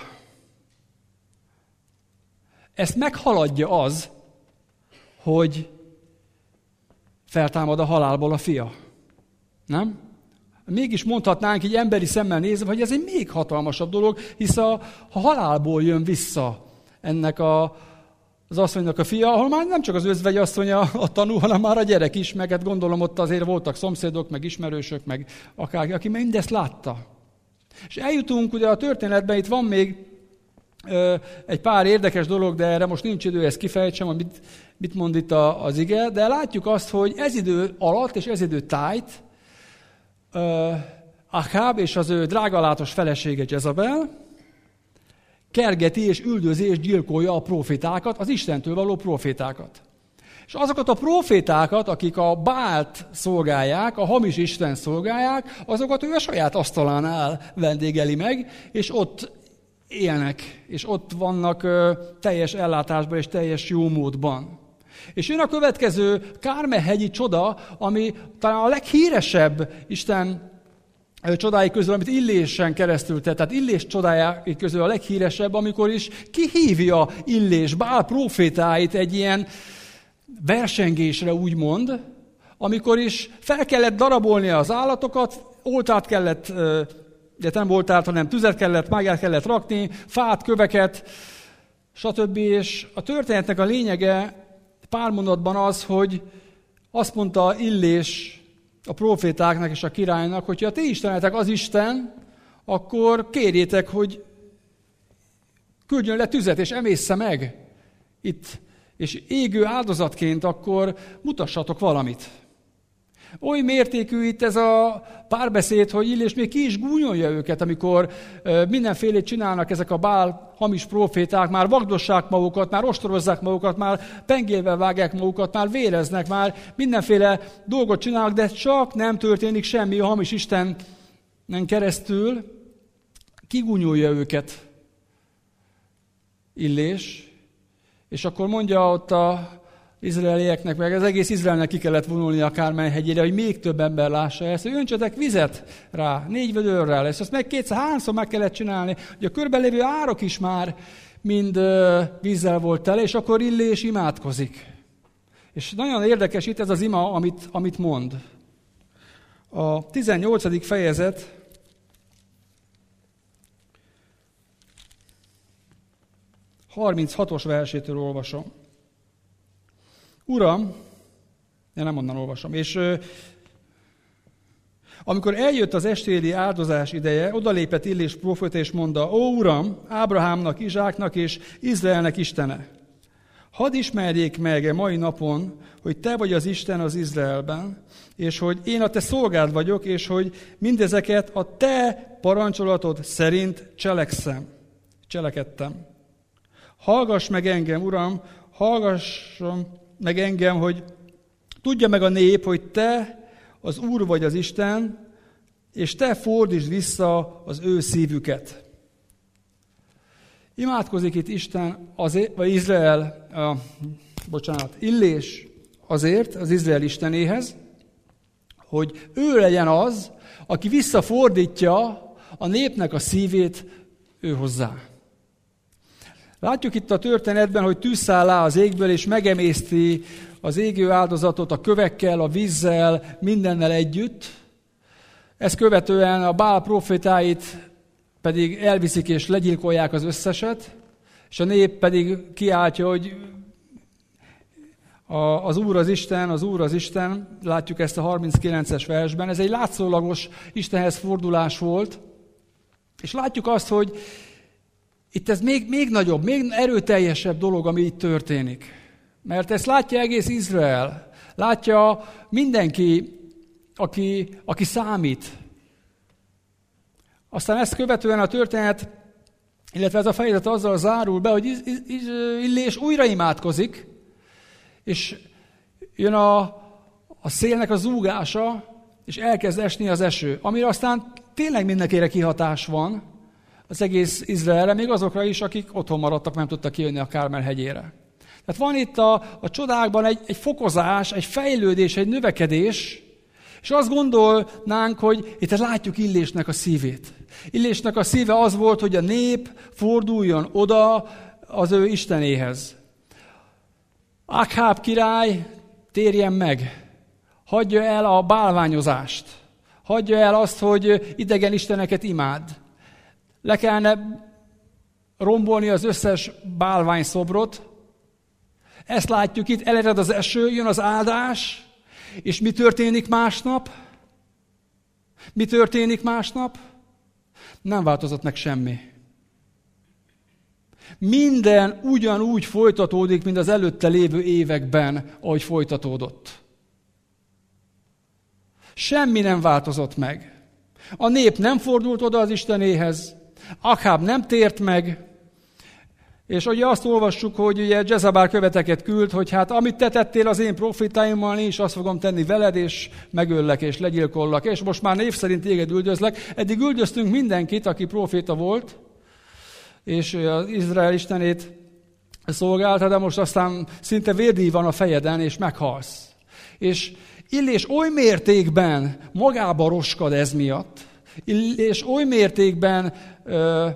Ezt meghaladja az, hogy feltámad a halálból a fia. Nem? Mégis mondhatnánk így emberi szemmel nézve, hogy ez egy még hatalmasabb dolog, hisz a, a halálból jön vissza ennek a, az asszonynak a fia, ahol már nem csak az özvegyasszony a, a tanú, hanem már a gyerek is, meg hát gondolom ott azért voltak szomszédok, meg ismerősök, meg akár, aki mindezt látta. És eljutunk, ugye a történetben itt van még egy pár érdekes dolog, de erre most nincs idő, ezt kifejtsem, hogy mit, mit mond itt a, az ige, de látjuk azt, hogy ez idő alatt és ez idő tájt uh, Aháb és az ő drágalátos felesége Jezabel kergeti és üldözi és gyilkolja a profétákat, az Istentől való profétákat. És azokat a profétákat, akik a Bált szolgálják, a hamis Isten szolgálják, azokat ő a saját asztalánál vendégeli meg, és ott élnek, és ott vannak ö, teljes ellátásban és teljes jómódban. És jön a következő Kármel-hegyi csoda, ami talán a leghíresebb Isten ö, csodái közül, amit Illésen keresztül tett. Tehát Illés csodái közül a leghíresebb, amikor is kihívja Illés Bál profétáit egy ilyen versengésre, úgymond, amikor is fel kellett darabolni az állatokat, oltárt kellett ö, de nem volt át, hanem tüzet kellett, mágát kellett rakni, fát, köveket, stb. És a történetnek a lényege pár mondatban az, hogy azt mondta Illés a profétáknak és a királynak, hogy ha ti istenetek az Isten, akkor kérjétek, hogy küldjön le tüzet, és emészze meg itt. És égő áldozatként akkor mutassatok valamit. Oly mértékű itt ez a párbeszéd, hogy Illés még ki is gúnyolja őket, amikor mindenfélét csinálnak ezek a Bál hamis proféták, már vagdossák magukat, már ostorozzák magukat, már pengélvel vágják magukat, már véreznek, már mindenféle dolgot csinálnak, de csak nem történik semmi a hamis Istenen keresztül. Kigúnyolja őket Illés, és akkor mondja ott a izraelieknek, meg az egész Izraelnek ki kellett vonulni a Kármel-hegyére, hogy még több ember lássa ezt, hogy öntsetek vizet rá, négy vödörrel, és azt meg kétszer, háromszor meg kellett csinálni, hogy a körbelévő árok is már mind uh, vízzel volt tele, és akkor Illés imádkozik. És nagyon érdekes itt ez az ima, amit, amit mond. A tizennyolcadik fejezet harminchatos versétől olvasom. Uram, én nem onnan olvasom, és ö, amikor eljött az estéli áldozás ideje, odalépett Illés próféta és mondta, ó Uram, Ábrahámnak, Izsáknak és Izraelnek Istene, Hadd ismerjék meg mai napon, hogy te vagy az Isten az Izraelben, és hogy én a te szolgád vagyok, és hogy mindezeket a te parancsolatod szerint cselekszem. Cselekedtem. Hallgass meg engem, Uram, hallgasson meg engem, hogy tudja meg a nép, hogy te az Úr vagy az Isten, és te fordítsd vissza az ő szívüket. Imádkozik itt Isten, azért, vagy Izrael, uh, bocsánat, Illés azért, az Izrael Istenéhez, hogy ő legyen az, aki visszafordítja a népnek a szívét ő hozzá. Látjuk itt a történetben, hogy tűz száll le az égből, és megemészti az égő áldozatot a kövekkel, a vízzel, mindennel együtt. Ezt követően a Bál profétáit pedig elviszik és legyilkolják az összeset, és a nép pedig kiáltja, hogy az Úr az Isten, az Úr az Isten, látjuk ezt a harminckilences versben. Ez egy látszólagos Istenhez fordulás volt, és látjuk azt, hogy itt ez még, még nagyobb, még erőteljesebb dolog, ami itt történik. Mert ezt látja egész Izrael, látja mindenki, aki, aki számít. Aztán ezt követően a történet, illetve ez a fejezet azzal zárul be, hogy Illés újra imádkozik, és jön a, a szélnek a zúgása, és elkezd esni az eső, amire aztán tényleg mindenkire kihatás van az egész Izraelre, még azokra is, akik otthon maradtak, nem tudtak kijönni a Kármel hegyére. Tehát van itt a, a csodákban egy, egy fokozás, egy fejlődés, egy növekedés, és azt gondolnánk, hogy itt látjuk Illésnek a szívét. Illésnek a szíve az volt, hogy a nép forduljon oda az ő Istenéhez. Akháb király térjen meg, hagyja el a bálványozást, hagyja el azt, hogy idegen isteneket imád. Le kellene rombolni az összes bálványszobrot. Ezt látjuk itt, elered az eső, jön az áldás, és mi történik másnap? Mi történik másnap? Nem változott meg semmi. Minden ugyanúgy folytatódik, mint az előtte lévő években, ahogy folytatódott. Semmi nem változott meg. A nép nem fordult oda az Istenéhez, Akháb nem tért meg, és ugye azt olvassuk, hogy ugye Jezabel követeket küld, hogy hát amit te tettél az én profitáimmal, én is azt fogom tenni veled, és megöllek, és legyilkollak, és most már név szerint téged üldözlek. Eddig üldöztünk mindenkit, aki proféta volt, és az Izrael istenét szolgálta, de most aztán szinte vérdíj van a fejeden, és meghalsz. És Illés oly mértékben magába roskad ez miatt, és oly mértékben ö,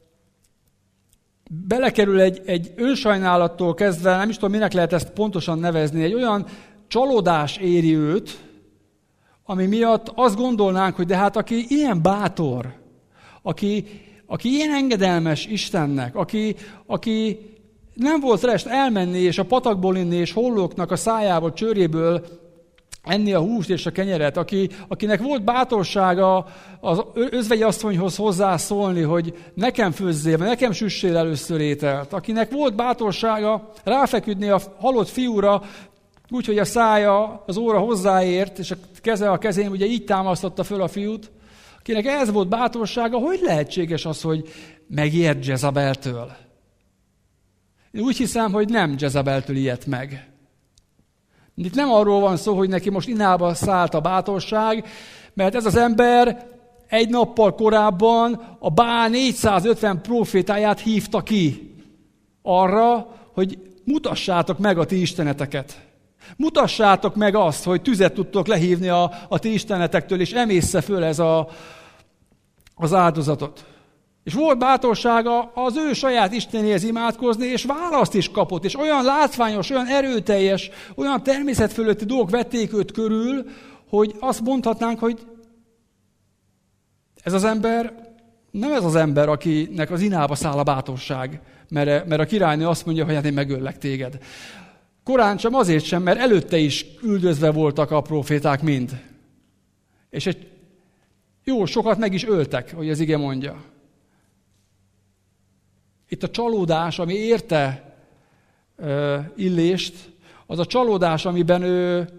belekerül egy, egy önsajnálattól kezdve, nem is tudom, minek lehet ezt pontosan nevezni, egy olyan csalódás éri őt, ami miatt azt gondolnánk, hogy de hát aki ilyen bátor, aki, aki ilyen engedelmes Istennek, aki, aki nem volt rest elmenni, és a patakból inni, és hollóknak a szájából, csőréből enni a húst és a kenyeret, aki, akinek volt bátorsága az özvegyi asszonyhoz hozzászólni, hogy nekem főzzél, nekem süssél először ételt, akinek volt bátorsága ráfeküdni a halott fiúra, úgyhogy a szája, az óra hozzáért, és a keze a kezén ugye így támasztotta föl a fiút, akinek ez volt bátorsága, hogy lehetséges az, hogy megijed Jezabeltől? Én úgy hiszem, hogy nem Jezabeltől ijedt meg. Itt nem arról van szó, hogy neki most inába szállt a bátorság, mert ez az ember egy nappal korábban a Bál négyszázötven profétáját hívta ki arra, hogy mutassátok meg a ti isteneteket. Mutassátok meg azt, hogy tüzet tudtok lehívni a, a ti istenetektől, és emészze föl ez a, az áldozatot. És volt bátorsága az ő saját Istenéhez imádkozni, és választ is kapott, és olyan látványos, olyan erőteljes, olyan természetfölötti dolgok vették őt körül, hogy azt mondhatnánk, hogy ez az ember, nem ez az ember, akinek az inába száll a bátorság, mert, mert a királynő azt mondja, hogy hát én megöllek téged. Korán sem azért sem, mert előtte is üldözve voltak a proféták mind. És egy jó sokat meg is öltek, hogy az ige mondja. Itt a csalódás, ami érte Illést, az a csalódás, amiben ő,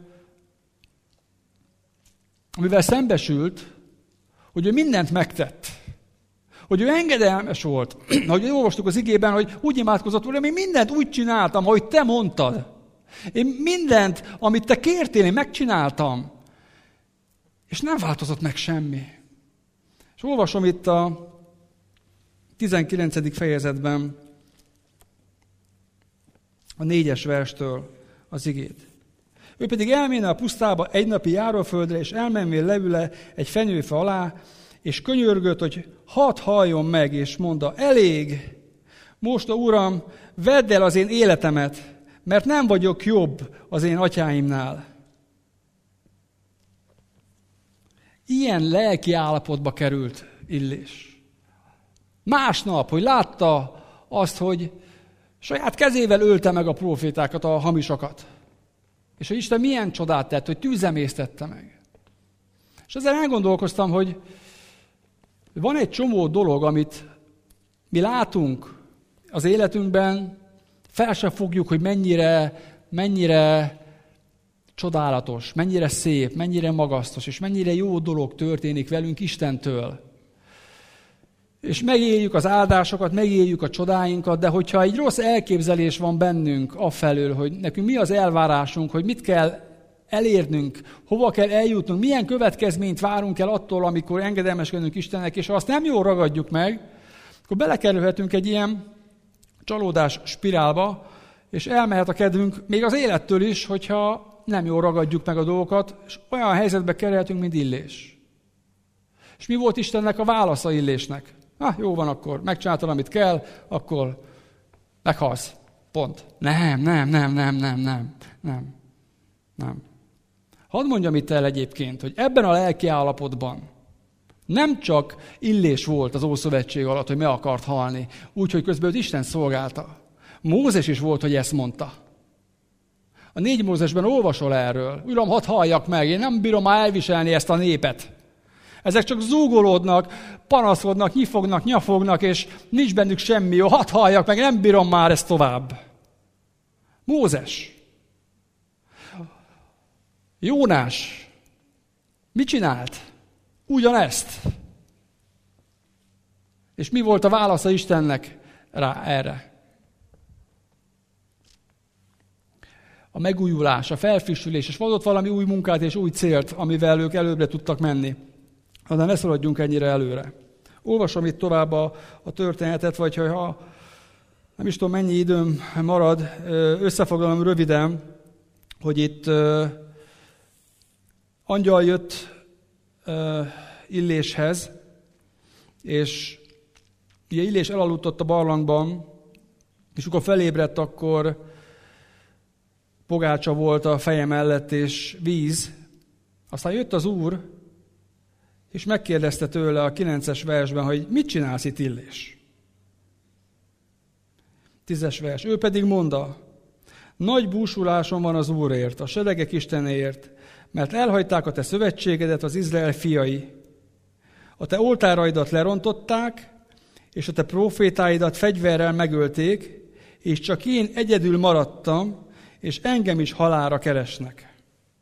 amivel szembesült, hogy ő mindent megtett. Hogy ő engedelmes volt. Ahogy olvastuk az igében, hogy úgy imádkozott, hogy én mindent úgy csináltam, ahogy te mondtad. Én mindent, amit te kértél, én megcsináltam. És nem változott meg semmi. És olvasom itt a tizenkilencedik fejezetben a négyes verstől az igét. Ő pedig elméne a pusztába egy napi járóföldre, és elmenvén leül-e egy fenyőfa alá, és könyörgött, hogy hadd halljon meg, és mondta, elég, most, Uram, vedd el az én életemet, mert nem vagyok jobb az én atyáimnál. Ilyen lelki állapotba került Illés. Másnap, hogy látta azt, hogy saját kezével ölte meg a profétákat, a hamisakat. És hogy Isten milyen csodát tett, hogy tűzemésztette meg. És ezzel elgondolkoztam, hogy van egy csomó dolog, amit mi látunk az életünkben, fel sem fogjuk, hogy mennyire, mennyire csodálatos, mennyire szép, mennyire magasztos, és mennyire jó dolog történik velünk Istentől. És megéljük az áldásokat, megéljük a csodáinkat, de hogyha egy rossz elképzelés van bennünk afelől, hogy nekünk mi az elvárásunk, hogy mit kell elérnünk, hova kell eljutnunk, milyen következményt várunk el attól, amikor engedelmeskedünk Istennek, és ha azt nem jól ragadjuk meg, akkor belekerülhetünk egy ilyen csalódás spirálba, és elmehet a kedvünk még az élettől is, hogyha nem jól ragadjuk meg a dolgokat, és olyan helyzetbe kerülhetünk, mint Illés. És mi volt Istennek a válasza Illésnek? Ah, jó van akkor, megcsináltad, amit kell, akkor meghalsz. Pont. Nem, nem, nem, nem, nem, nem, nem, nem. Hadd mondjam itt el egyébként, hogy ebben a lelki állapotban nem csak Illés volt az Ószövetség alatt, hogy meg akart halni, úgyhogy közben őt Isten szolgálta. Mózes is volt, hogy ezt mondta. A négy Mózesben olvasol erről. Uram, hadd halljak meg, én nem bírom már elviselni ezt a népet. Ezek csak zúgolódnak, panaszkodnak, nyifognak, nyafognak, és nincs bennük semmi jó. Hadd halljak meg, nem bírom már ezt tovább. Mózes. Jónás. Mit csinált? Ugyanezt. És mi volt a válasza Istennek rá erre? A megújulás, a felfrissülés, és adott valami új munkát és új célt, amivel ők előbbre tudtak menni. De ne szaladjunk ennyire előre. Olvasom itt tovább a, a történetet, vagy ha nem is tudom, mennyi időm marad, összefoglalom röviden, hogy itt uh, angyal jött uh, Illéshez, és ugye Illés elaludt ott a barlangban, és amikor felébredt, akkor pogácsa volt a feje mellett, és víz. Aztán jött az Úr, és megkérdezte tőle a kilences versben, hogy mit csinálsz itt, Illés? Tízes vers. Ő pedig mondta, nagy búsulásom van az Úrért, a seregek Istenéért, mert elhagyták a te szövetségedet az Izrael fiai. A te oltáraidat lerontották, és a te profétáidat fegyverrel megölték, és csak én egyedül maradtam, és engem is halálra keresnek.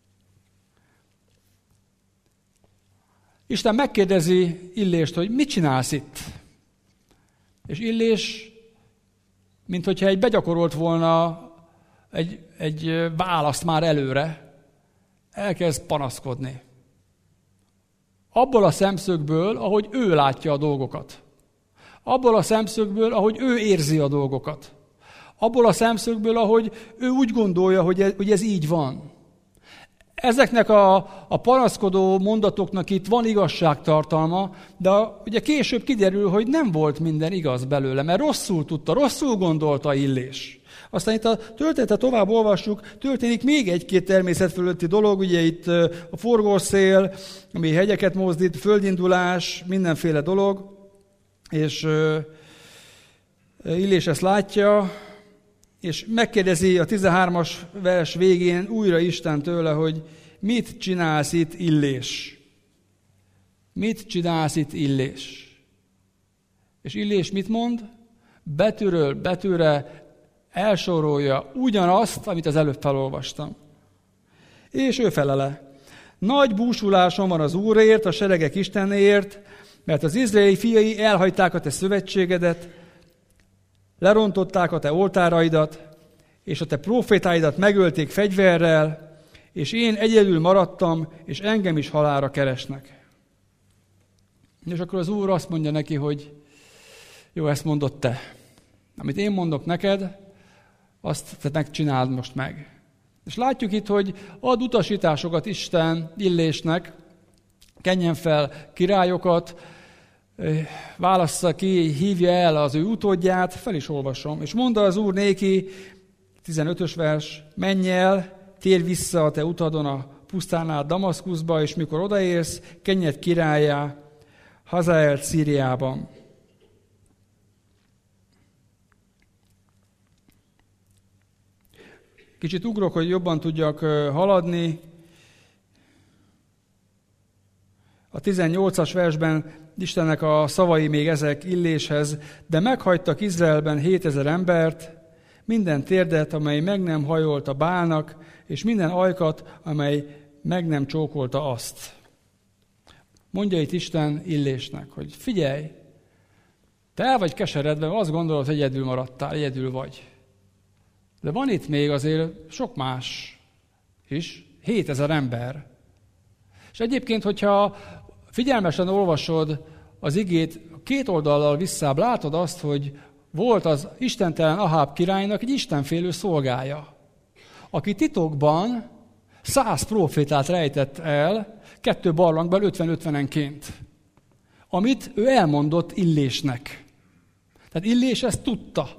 Isten megkérdezi Illést, hogy mit csinálsz itt? És Illés, mint hogyha egy begyakorolt volna egy, egy választ már előre, elkezd panaszkodni. Abból a szemszögből, ahogy ő látja a dolgokat. Abból a szemszögből, ahogy ő érzi a dolgokat. Abból a szemszögből, ahogy ő úgy gondolja, hogy ez, hogy ez így van. Ezeknek a, a panaszkodó mondatoknak itt van igazságtartalma, de ugye később kiderül, hogy nem volt minden igaz belőle, mert rosszul tudta, rosszul gondolta Illés. Aztán itt a történetet tovább olvassuk, történik még egy-két természet fölötti dolog, ugye itt a forgószél, ami hegyeket mozdít, földindulás, mindenféle dolog, és uh, Illés ezt látja, és megkérdezi a tizenhármas vers végén újra Isten tőle, hogy mit csinálsz itt, Illés? Mit csinálsz itt, Illés? És Illés mit mond? Betűről betűre elsorolja ugyanazt, amit az előbb felolvastam. És ő felele. Nagy búsulásom van az Úrért, a seregek Istenéért, mert az izraeli fiai elhagyták a te szövetségedet, lerontották a te oltáraidat, és a te profétáidat megölték fegyverrel, és én egyedül maradtam, és engem is halálra keresnek. És akkor az Úr azt mondja neki, hogy jó, ezt mondod te. Amit én mondok neked, azt te megcsináld most meg. És látjuk itt, hogy ad utasításokat Isten Illésnek, kenjen fel királyokat, válassza ki, hívja el az ő utódját, fel is olvasom. És mondta az Úr néki, tizenötös vers, menj el, térj vissza a te utadon a pusztánál Damaszkuszba, és mikor odaérsz, kenjed királlyá, Hazaelt Szíriában. Kicsit ugrok, hogy jobban tudjak haladni. A tizennyolcas versben Istennek a szavai még ezek Illéshez, de meghagytak Izraelben hétezer embert, minden térdet, amely meg nem hajolta Bálnak, és minden ajkat, amely meg nem csókolta azt. Mondja itt Isten Illésnek, hogy figyelj, te el vagy keseredve, azt gondolod, hogy egyedül maradtál, egyedül vagy. De van itt még azért sok más is, hétezer ember. És egyébként, hogyha figyelmesen olvasod az igét, két oldallal visszább látod azt, hogy volt az istentelen Aháb királynak egy istenfélő szolgája, aki titokban száz profétát rejtett el, kettő barlangban ötven-ötvenenként, amit ő elmondott Illésnek. Tehát Illés ezt tudta.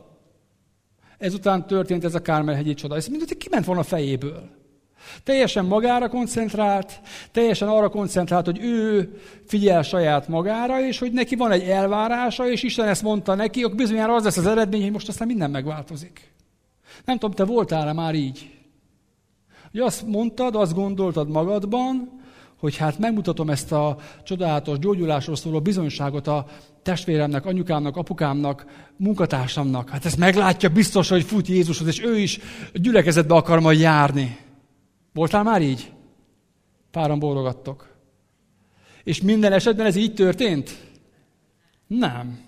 Ezután történt ez a Kármel-hegyi csoda. Ez mindent kiment volna a fejéből. Teljesen magára koncentrált, teljesen arra koncentrált, hogy ő figyel saját magára, és hogy neki van egy elvárása, és Isten ezt mondta neki, akkor bizonyára az lesz az eredmény, hogy most aztán minden megváltozik. Nem tudom, te voltál-e már így? Hogy azt mondtad, azt gondoltad magadban, hogy hát megmutatom ezt a csodálatos gyógyulásról szóló bizonyságot a testvéremnek, anyukámnak, apukámnak, munkatársamnak. Hát ezt meglátja biztos, hogy fut Jézushoz, és ő is gyülekezetbe akar majd járni. Voltál már így? Páran bólogattok. És minden esetben ez így történt? Nem.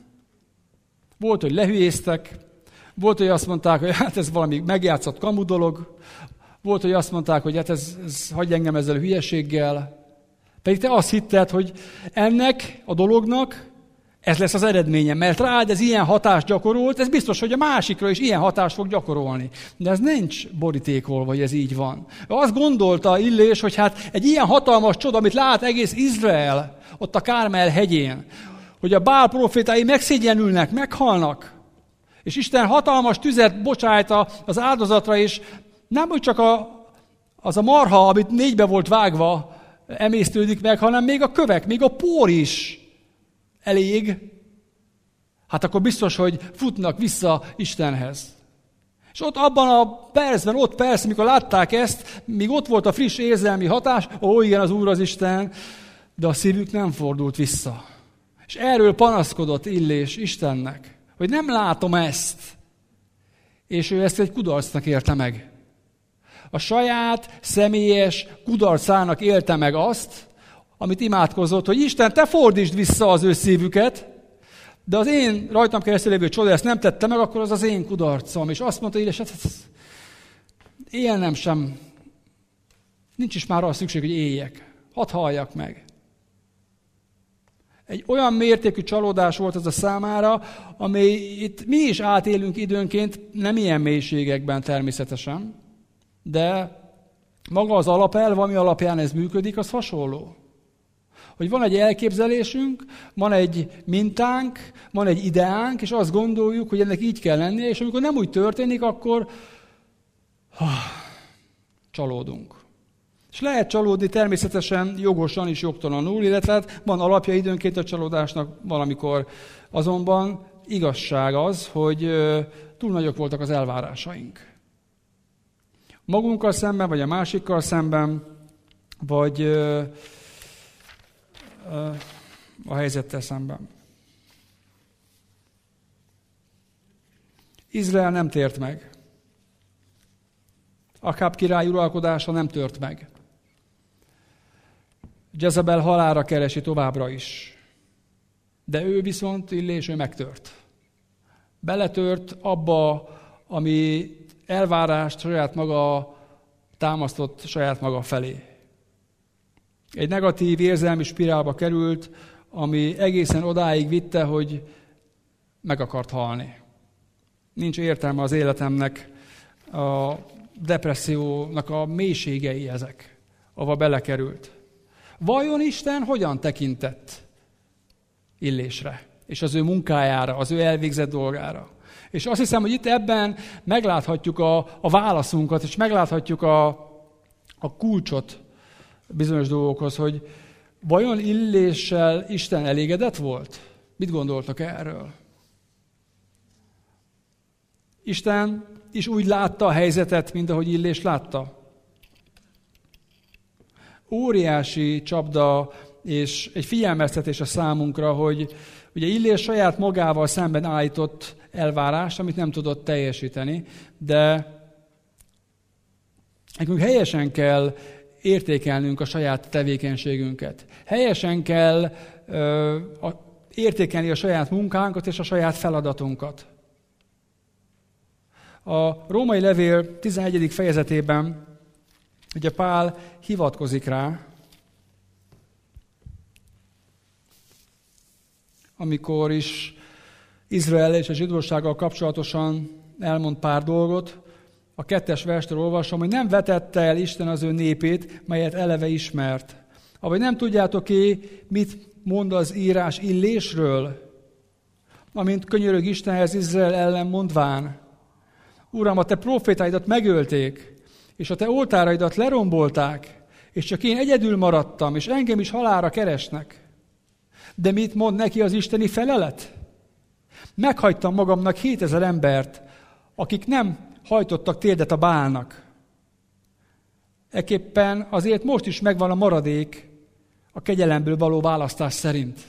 Volt, hogy lehülyéztek, volt, hogy azt mondták, hogy hát ez valami megjátszott kamu dolog, volt, hogy azt mondták, hogy hát ez, ez hagyj engem ezzel a hülyeséggel. Pedig te azt hitted, hogy ennek a dolognak ez lesz az eredménye, mert rád ez ilyen hatást gyakorolt, ez biztos, hogy a másikra is ilyen hatást fog gyakorolni. De ez nincs borítékolva, hogy ez így van. Azt gondolta Illés, hogy hát egy ilyen hatalmas csoda, amit lát egész Izrael, ott a Kármel hegyén, hogy a Bál profétái megszégyenülnek, meghalnak, és Isten hatalmas tüzet bocsájt az áldozatra, és nem úgy csak a, az a marha, amit négybe volt vágva, emésztődik meg, hanem még a kövek, még a pór is elég, hát akkor biztos, hogy futnak vissza Istenhez. És ott abban a percben, ott persze, mikor látták ezt, még ott volt a friss érzelmi hatás, ó igen, az Úr az Isten, de a szívük nem fordult vissza. És erről panaszkodott Illés Istennek, hogy nem látom ezt. És ő ezt egy kudarcnak élte meg. A saját személyes kudarcának élte meg azt, amit imádkozott, hogy Isten, te fordítsd vissza az ő szívüket, de az én rajtam keresztül lévő csoda ezt nem tette meg, akkor az az én kudarcom. És azt mondta, hogy hát élnem sem, nincs is már arra szükség, hogy éljek. Hadd halljak meg. Egy olyan mértékű csalódás volt ez a számára, ami itt mi is átélünk időnként, nem ilyen mélységekben természetesen, de maga az alapelv, ami alapján ez működik, az hasonló. Hogy van egy elképzelésünk, van egy mintánk, van egy ideánk, és azt gondoljuk, hogy ennek így kell lennie, és amikor nem úgy történik, akkor ha, csalódunk. És lehet csalódni természetesen jogosan és jogtalanul, illetve van alapja időnként a csalódásnak valamikor. Azonban igazság az, hogy túl nagyok voltak az elvárásaink. Magunkkal szemben, vagy a másikkal szemben, vagy ö, ö, a helyzettel szemben. Izrael nem tért meg. Akáb király uralkodása nem tört meg. Jezebel halálra keresi továbbra is. De ő viszont, Illés, ő megtört. Beletört abba, ami elvárást saját maga támasztott saját maga felé. Egy negatív érzelmi spirálba került, ami egészen odáig vitte, hogy meg akart halni. Nincs értelme az életemnek, a depressziónak a mélységei ezek, ahova belekerült. Vajon Isten hogyan tekintett Illésre, és az ő munkájára, az ő elvégzett dolgára? És azt hiszem, hogy itt ebben megláthatjuk a, a válaszunkat, és megláthatjuk a, a kulcsot bizonyos dolgokhoz, hogy vajon Illéssel Isten elégedett volt? Mit gondoltak erről? Isten is úgy látta a helyzetet, mint ahogy Illés látta. Óriási csapda és egy figyelmeztetés a számunkra, hogy ugye Illés saját magával szemben állított elvárást, amit nem tudott teljesíteni, de nekünk helyesen kell értékelnünk a saját tevékenységünket. Helyesen kell ö, a, értékelni a saját munkánkat és a saját feladatunkat. A római levél tizenegyedik fejezetében ugye Pál hivatkozik rá, amikor is Izrael és a zsidósággal kapcsolatosan elmond pár dolgot. A kettes verstől olvasom, hogy nem vetette el Isten az ő népét, melyet eleve ismert. Avagy nem tudjátok-é, mit mond az írás Illésről, amint könyörög Istenhez Izrael ellen mondván. Uram, a te profétáidat megölték, és a te oltáraidat lerombolták, és csak én egyedül maradtam, és engem is halálra keresnek. De mit mond neki az isteni felelet? Meghagytam magamnak hétezer embert, akik nem hajtottak térdet a Bálnak. Ekképpen azért most is megvan a maradék a kegyelemből való választás szerint.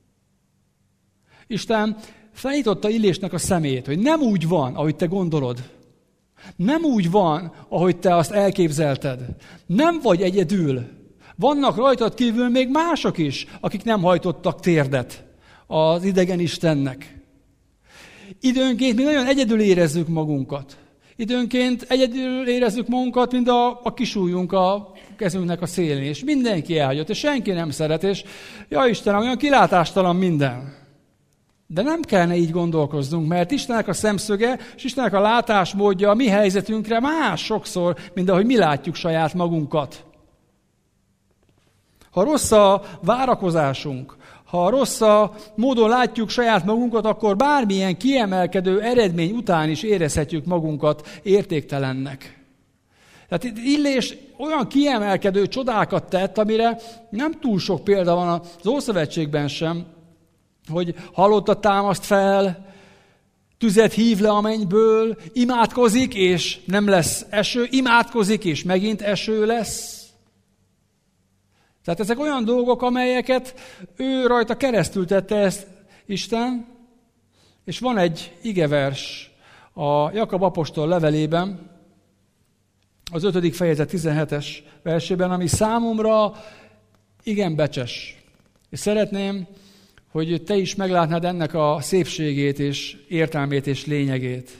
Isten felnyitotta Illésnek a szemét, hogy nem úgy van, ahogy te gondolod. Nem úgy van, ahogy te azt elképzelted. Nem vagy egyedül. Vannak rajtad kívül még mások is, akik nem hajtottak térdet az idegen Istennek. Időnként mi nagyon egyedül érezzük magunkat. Időnként egyedül érezzük magunkat, mint a, a kisújjunk a kezünknek a szélén, és mindenki elhagyott, és senki nem szeret, és ja Istenem, olyan kilátástalan minden. De nem kellene így gondolkoznunk, mert Istennek a szemszöge, és Istennek a látásmódja a mi helyzetünkre más sokszor, mint ahogy mi látjuk saját magunkat. Ha rossz a várakozásunk, ha rossz a módon látjuk saját magunkat, akkor bármilyen kiemelkedő eredmény után is érezhetjük magunkat értéktelennek. Tehát Illés olyan kiemelkedő csodákat tett, amire nem túl sok példa van az Ószövetségben sem, hogy halottat támaszt fel, tüzet hív le a mennyből, imádkozik, és nem lesz eső, imádkozik, és megint eső lesz. Tehát ezek olyan dolgok, amelyeket ő rajta keresztül tette ezt Isten, és van egy igevers a Jakab apostol levelében, az ötödik fejezet tizenhetes versében, ami számomra igen becses. És szeretném, hogy te is meglátnád ennek a szépségét és értelmét és lényegét.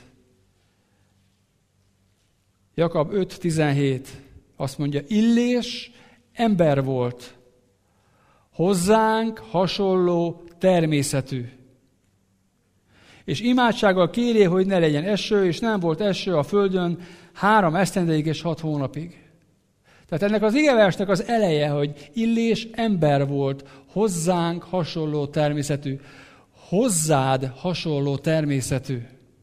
Jakab öt tizenhét azt mondja, Illés ember volt, hozzánk hasonló természetű. És imádsággal kéri, hogy ne legyen eső, és nem volt eső a földön három esztendeig és hat hónapig. Tehát ennek az igeversnek az eleje, hogy Illés ember volt, hozzánk hasonló természetű. Hozzád hasonló természetű.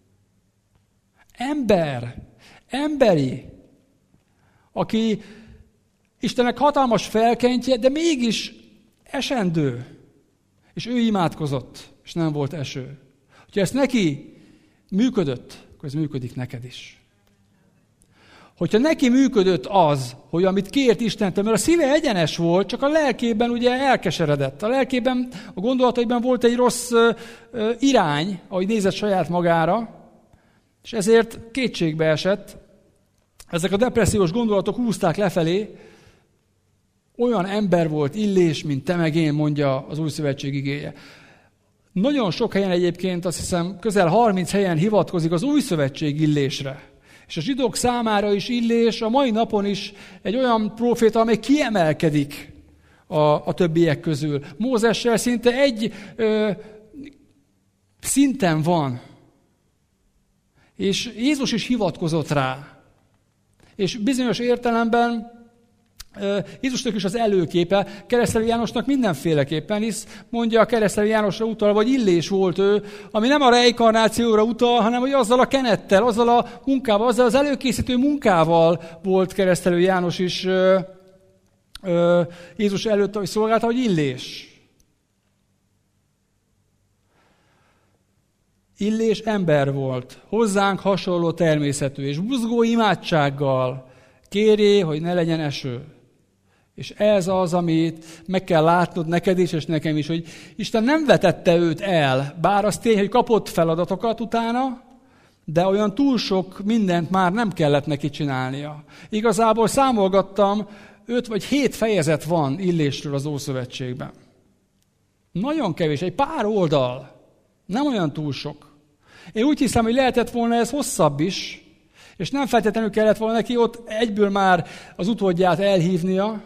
Ember, emberi, aki Istennek hatalmas felkentje, de mégis esendő. És ő imádkozott, és nem volt eső. Ha ezt neki működött, akkor ez működik neked is. Hogyha neki működött az, hogy amit kért Istentől, mert a szíve egyenes volt, csak a lelkében ugye elkeseredett. A lelkében, a gondolataiban volt egy rossz ö, ö, irány, ahogy nézett saját magára, és ezért kétségbe esett, ezek a depressziós gondolatok húzták lefelé, olyan ember volt Illés, mint te meg én, mondja az Új Szövetség igéje. Nagyon sok helyen egyébként, azt hiszem, közel harminc helyen hivatkozik az Új Szövetség Illésre. És a zsidók számára is Illés a mai napon is egy olyan próféta, amely kiemelkedik a, a többiek közül. Mózessel szinte egy ö, szinten van. És Jézus is hivatkozott rá. És bizonyos értelemben Jézusnak is az előképe, Keresztelő Jánosnak mindenféleképpen, hisz mondja a Keresztelő Jánosra utal, vagy Illés volt ő, ami nem a reinkarnációra utal, hanem hogy azzal a kenettel, azzal a munkával, azzal az előkészítő munkával volt Keresztelő János is ö, ö, Jézus előtt, hogy szolgálta, hogy Illés. Illés ember volt, hozzánk hasonló természetű, és buzgó imádsággal kérjé, hogy ne legyen eső. És ez az, amit meg kell látnod neked is, és nekem is, hogy Isten nem vetette őt el, bár az tény, hogy kapott feladatokat utána, de olyan túl sok mindent már nem kellett neki csinálnia. Igazából számolgattam, öt vagy hét fejezet van Illésről az Ószövetségben. Nagyon kevés, egy pár oldal, nem olyan túl sok. Én úgy hiszem, hogy lehetett volna ez hosszabb is, és nem feltétlenül kellett volna neki ott egyből már az utódját elhívnia,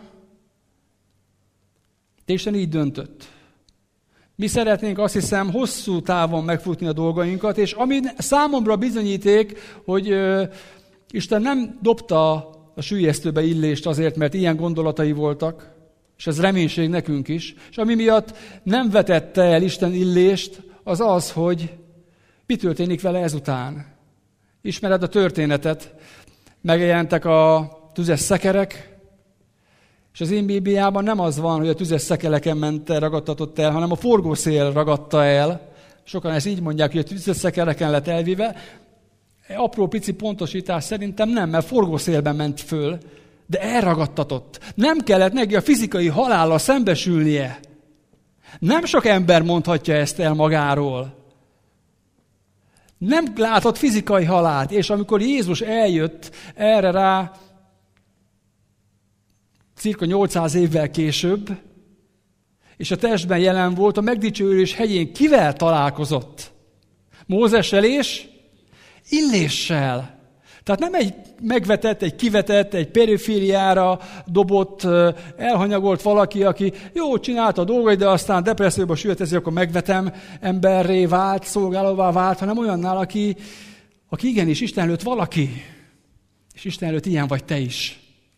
de Isten így döntött. Mi szeretnénk, azt hiszem, hosszú távon megfutni a dolgainkat, és ami számomra bizonyíték, hogy ö, Isten nem dobta a süllyesztőbe Illést azért, mert ilyen gondolatai voltak, és ez reménység nekünk is, és ami miatt nem vetette el Isten Illést, az az, hogy mi történik vele ezután. Ismered a történetet, megjelentek a tüzes szekerek, és az én Bibliában nem az van, hogy a tüzes szekereken ment el, ragadtatott el, hanem a forgószél ragadta el. Sokan ezt így mondják, hogy a tüzes szekereken lett elvive. Apró pici pontosítás szerintem nem, mert forgószélben ment föl, de elragadtatott. Nem kellett neki a fizikai halállal szembesülnie. Nem sok ember mondhatja ezt el magáról. Nem látott fizikai halált, és amikor Jézus eljött erre rá, cirka nyolcszáz évvel később, és a testben jelen volt, a megdicsőülés hegyén kivel találkozott? Mózessel és Illéssel. Tehát nem egy megvetett, egy kivetett, egy perifériára dobott, elhanyagolt valaki, aki jó, csinálta a dolgait, de aztán depresszióba süllyed, ezért akkor megvetem, emberré vált, szolgálóvá vált, hanem olyannál, aki, aki igenis Isten előtt valaki. És Isten előtt ilyen vagy te is.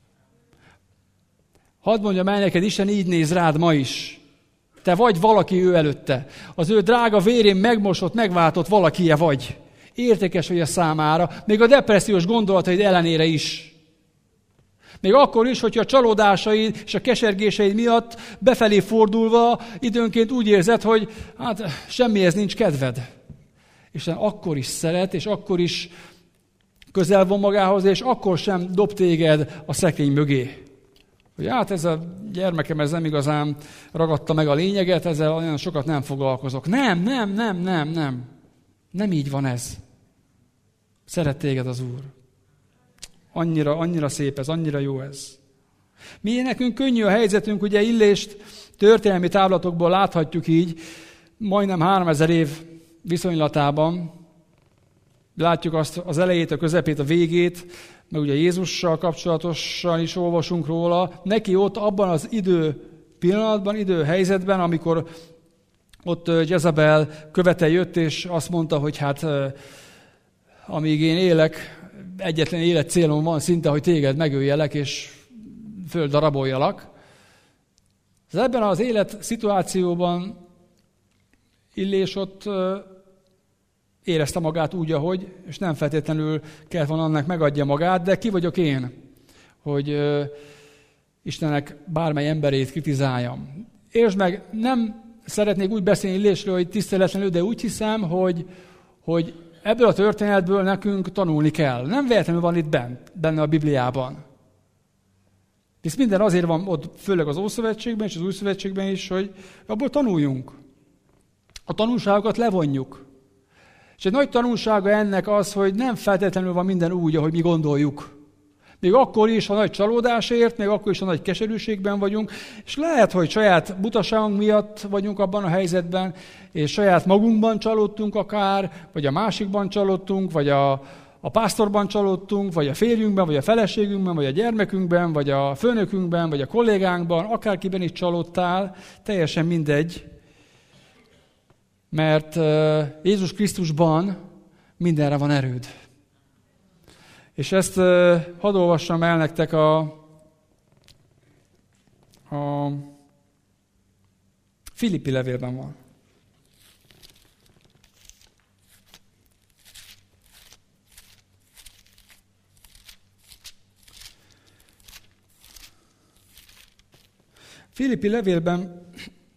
Hadd mondjam el neked, Isten így néz rád ma is. Te vagy valaki ő előtte. Az ő drága vérén megmosott, megváltott valakije vagy. Értékes vagy a számára, még a depressziós gondolataid ellenére is. Még akkor is, hogyha a csalódásaid és a kesergéseid miatt befelé fordulva időnként úgy érzed, hogy hát semmihez nincs kedved. Isten akkor is szeret, és akkor is közel van magához, és akkor sem dob téged a szekrény mögé. Hogy hát ez a gyermekem, ez nem igazán ragadta meg a lényeget, ezzel olyan sokat nem foglalkozok. Nem, nem, nem, nem, nem. Nem így van ez. Szeret téged az Úr. Annyira, annyira szép ez, annyira jó ez. Mi nekünk könnyű a helyzetünk, ugye Illést történelmi távlatokból láthatjuk így, majdnem háromezer év viszonylatában. Látjuk azt az elejét, a közepét, a végét, meg ugye Jézussal kapcsolatosan is olvasunk róla. Neki ott abban az idő pillanatban, idő helyzetben, amikor ott Jezabel követe jött, és azt mondta, hogy hát amíg én élek, egyetlen életcélom van szinte, hogy téged megöljelek, és földaraboljalak. Ebben az élet szituációban Illés ott érezte magát úgy, ahogy, és nem feltétlenül kellett volna annak megadja magát, de ki vagyok én, hogy Istennek bármely emberét kritizáljam. Értsd meg, nem szeretnék úgy beszélni Illésről, hogy tiszteletlenül, de úgy hiszem, hogy, hogy ebből a történetből nekünk tanulni kell. Nem véletlenül van itt benne a Bibliában. Hisz minden azért van ott, főleg az Ószövetségben és az Újszövetségben is, hogy abból tanuljunk. A tanulságokat levonjuk. És egy nagy tanulsága ennek az, hogy nem feltétlenül van minden úgy, ahogy mi gondoljuk. Még akkor is a nagy csalódásért, még akkor is a nagy keserűségben vagyunk, és lehet, hogy saját butaságunk miatt vagyunk abban a helyzetben, és saját magunkban csalódtunk akár, vagy a másikban csalódtunk, vagy a, a pásztorban csalódtunk, vagy a férjünkben, vagy a feleségünkben, vagy a gyermekünkben, vagy a főnökünkben, vagy a kollégánkban, akárkiben is csalódtál, teljesen mindegy, mert Jézus Krisztusban mindenre van erőd. És ezt uh, hadd olvassam el nektek a, a Filippi levélben van. Filippi levélben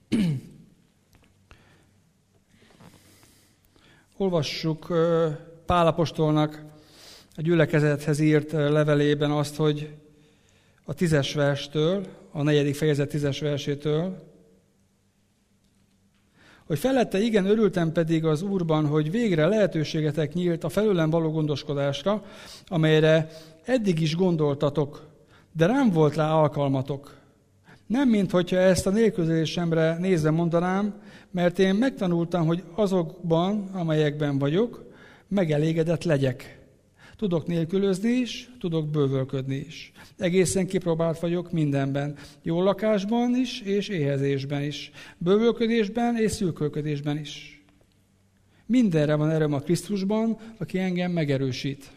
olvassuk uh, Pál apostolnak a gyülekezethez írt levelében azt, hogy a tízes verstől, a negyedik fejezet tízes versétől, hogy felette igen, örültem pedig az Úrban, hogy végre lehetőségetek nyílt a felőlem való gondoskodásra, amelyre eddig is gondoltatok, de nem volt rá alkalmatok. Nem, minthogyha ezt a nélkülözésemre nézve mondanám, mert én megtanultam, hogy azokban, amelyekben vagyok, megelégedett legyek. Tudok nélkülözni is, tudok bővölködni is. Egészen kipróbált vagyok mindenben. Jó lakásban is, és éhezésben is. Bővölködésben és szűkölködésben is. Mindenre van erőm a Krisztusban, aki engem megerősít.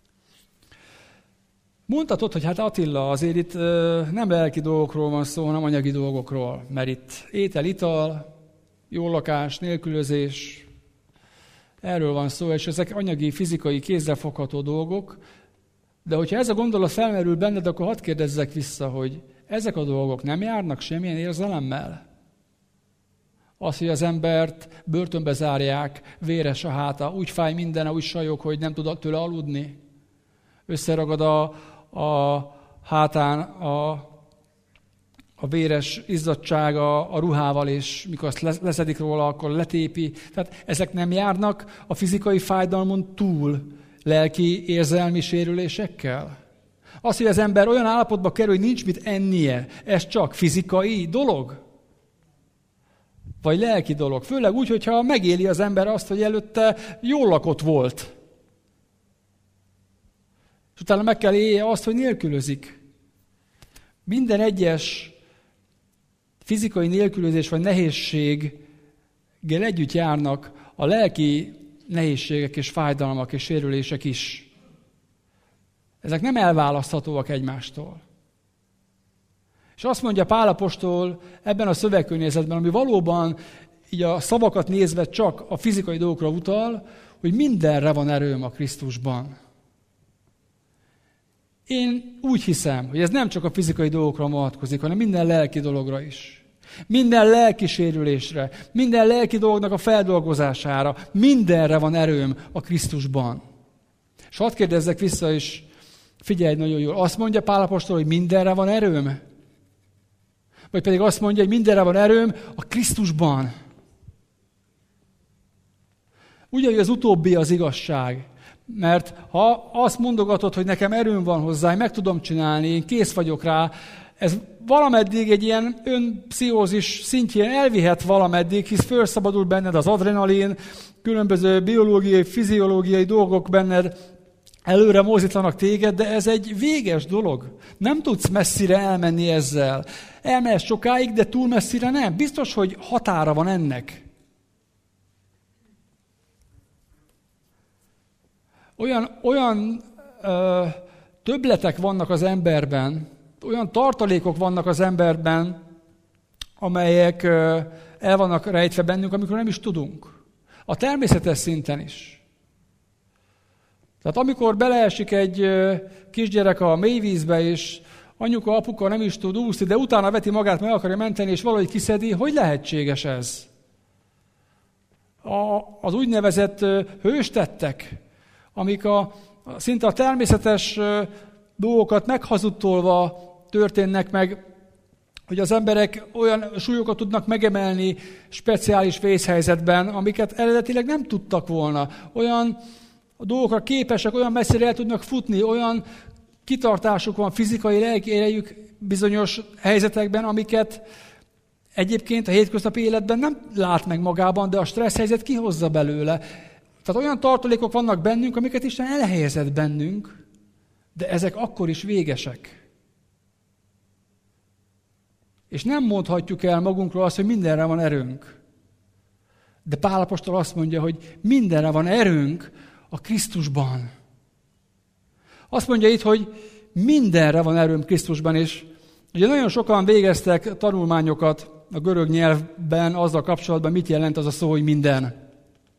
Mondhatod, hogy hát Attila, azért itt nem lelki dolgokról van szó, hanem anyagi dolgokról. Mert itt étel, ital, jó lakás, nélkülözés, erről van szó, és ezek anyagi, fizikai, kézzelfogható dolgok, de hogyha ez a gondolat felmerül benned, akkor hadd kérdezzek vissza, hogy ezek a dolgok nem járnak semmilyen érzelemmel? Az, hogy az embert börtönbe zárják, véres a háta, úgy fáj mindene, úgy sajog, hogy nem tud tőle aludni. Összeragad a, a hátán a, a véres izzadtsága a ruhával, és mikor azt leszedik róla, akkor letépi. Tehát ezek nem járnak a fizikai fájdalmon túl lelki érzelmi sérülésekkel? Az, hogy az ember olyan állapotba kerül, hogy nincs mit ennie, ez csak fizikai dolog? Vagy lelki dolog? Főleg úgy, hogyha megéli az ember azt, hogy előtte jól lakott volt. És utána meg kell élje azt, hogy nélkülözik. Minden egyes fizikai nélkülözés vagy nehézséggel együtt járnak a lelki nehézségek és fájdalmak és sérülések is. Ezek nem elválaszthatóak egymástól. És azt mondja Pál apostol ebben a szövegkörnyezetben, ami valóban így a szavakat nézve csak a fizikai dolgokra utal, hogy mindenre van erőm a Krisztusban. Én úgy hiszem, hogy ez nem csak a fizikai dolgokra vonatkozik, hanem minden lelki dologra is. Minden lelki sérülésre, minden lelki dolognak a feldolgozására, mindenre van erőm a Krisztusban. És hadd kérdezzek vissza, és figyelj nagyon jól. Azt mondja Pál apostol, hogy mindenre van erőm? Vagy pedig azt mondja, hogy mindenre van erőm a Krisztusban. Ugye, hogy az utóbbi az igazság. Mert ha azt mondogatod, hogy nekem erőm van hozzá, meg tudom csinálni, én kész vagyok rá, ez valameddig egy ilyen önpszichózis szintjén elvihet valameddig, hisz felszabadul benned az adrenalin, különböző biológiai, fiziológiai dolgok benned előre mozdítanak téged, de ez egy véges dolog. Nem tudsz messzire elmenni ezzel. Elmehetsz sokáig, de túl messzire nem. Biztos, hogy határa van ennek. Olyan, olyan ö, többletek vannak az emberben, olyan tartalékok vannak az emberben, amelyek ö, el vannak rejtve bennünk, amikor nem is tudunk. A természetes szinten is. Tehát amikor beleesik egy ö, kisgyerek a mélyvízbe, és anyuka, apuka nem is tud úszni, de utána veti magát, meg akarja menteni, és valahogy kiszedi, hogy lehetséges ez? A, az úgynevezett ö, hőstettek, amik a, szinte a természetes dolgokat meghazudtolva történnek meg, hogy az emberek olyan súlyokat tudnak megemelni speciális vészhelyzetben, amiket eredetileg nem tudtak volna. Olyan dolgokra képesek, olyan messzire el tudnak futni, olyan kitartásuk van, fizikai, lelki erejük bizonyos helyzetekben, amiket egyébként a hétköznapi életben nem lát meg magában, de a stressz helyzet kihozza belőle. Tehát olyan tartalékok vannak bennünk, amiket Isten elhelyezett bennünk, de ezek akkor is végesek. És nem mondhatjuk el magunkról azt, hogy mindenre van erőnk. De Pál apostol azt mondja, hogy mindenre van erőnk a Krisztusban. Azt mondja itt, hogy mindenre van erőm Krisztusban, és ugye nagyon sokan végeztek tanulmányokat a görög nyelvben azzal kapcsolatban, mit jelent az a szó, hogy minden.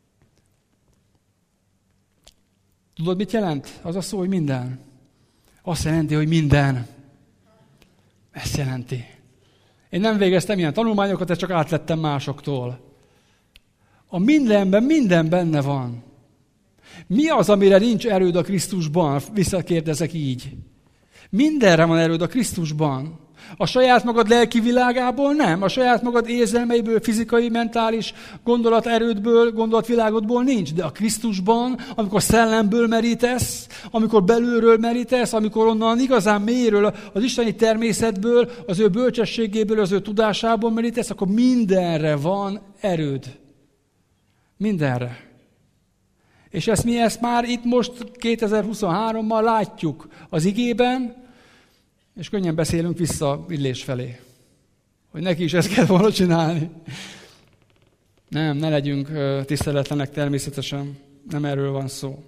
Tudod, mit jelent az a szó, hogy minden? Azt jelenti, hogy minden. Ezt jelenti. Én nem végeztem ilyen tanulmányokat, ezt csak átlettem másoktól. A mindenben minden benne van. Mi az, amire nincs erőd a Krisztusban? Visszakérdezek így. Mindenre van erőd a Krisztusban. A saját magad lelki világából nem. A saját magad érzelmeiből, fizikai, mentális gondolaterődből, gondolatvilágodból nincs. De a Krisztusban, amikor szellemből merítesz, amikor belülről merítesz, amikor onnan igazán mélyről, az isteni természetből, az ő bölcsességéből, az ő tudásából merítesz, akkor mindenre van erőd. Mindenre. És ezt mi ezt már itt most kétezer-huszonhárommal látjuk az igében, és könnyen beszélünk vissza Illés felé, hogy neki is ezt kell volna csinálni. Nem, ne legyünk tiszteletlenek természetesen, nem erről van szó.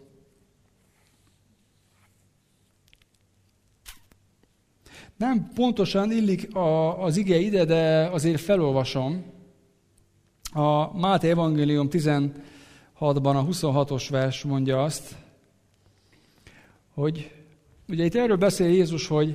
Nem pontosan illik a, az ige ide, de azért felolvasom. A Máté evangélium tizenhatban a huszonhatos vers mondja azt, hogy ugye itt erről beszél Jézus, hogy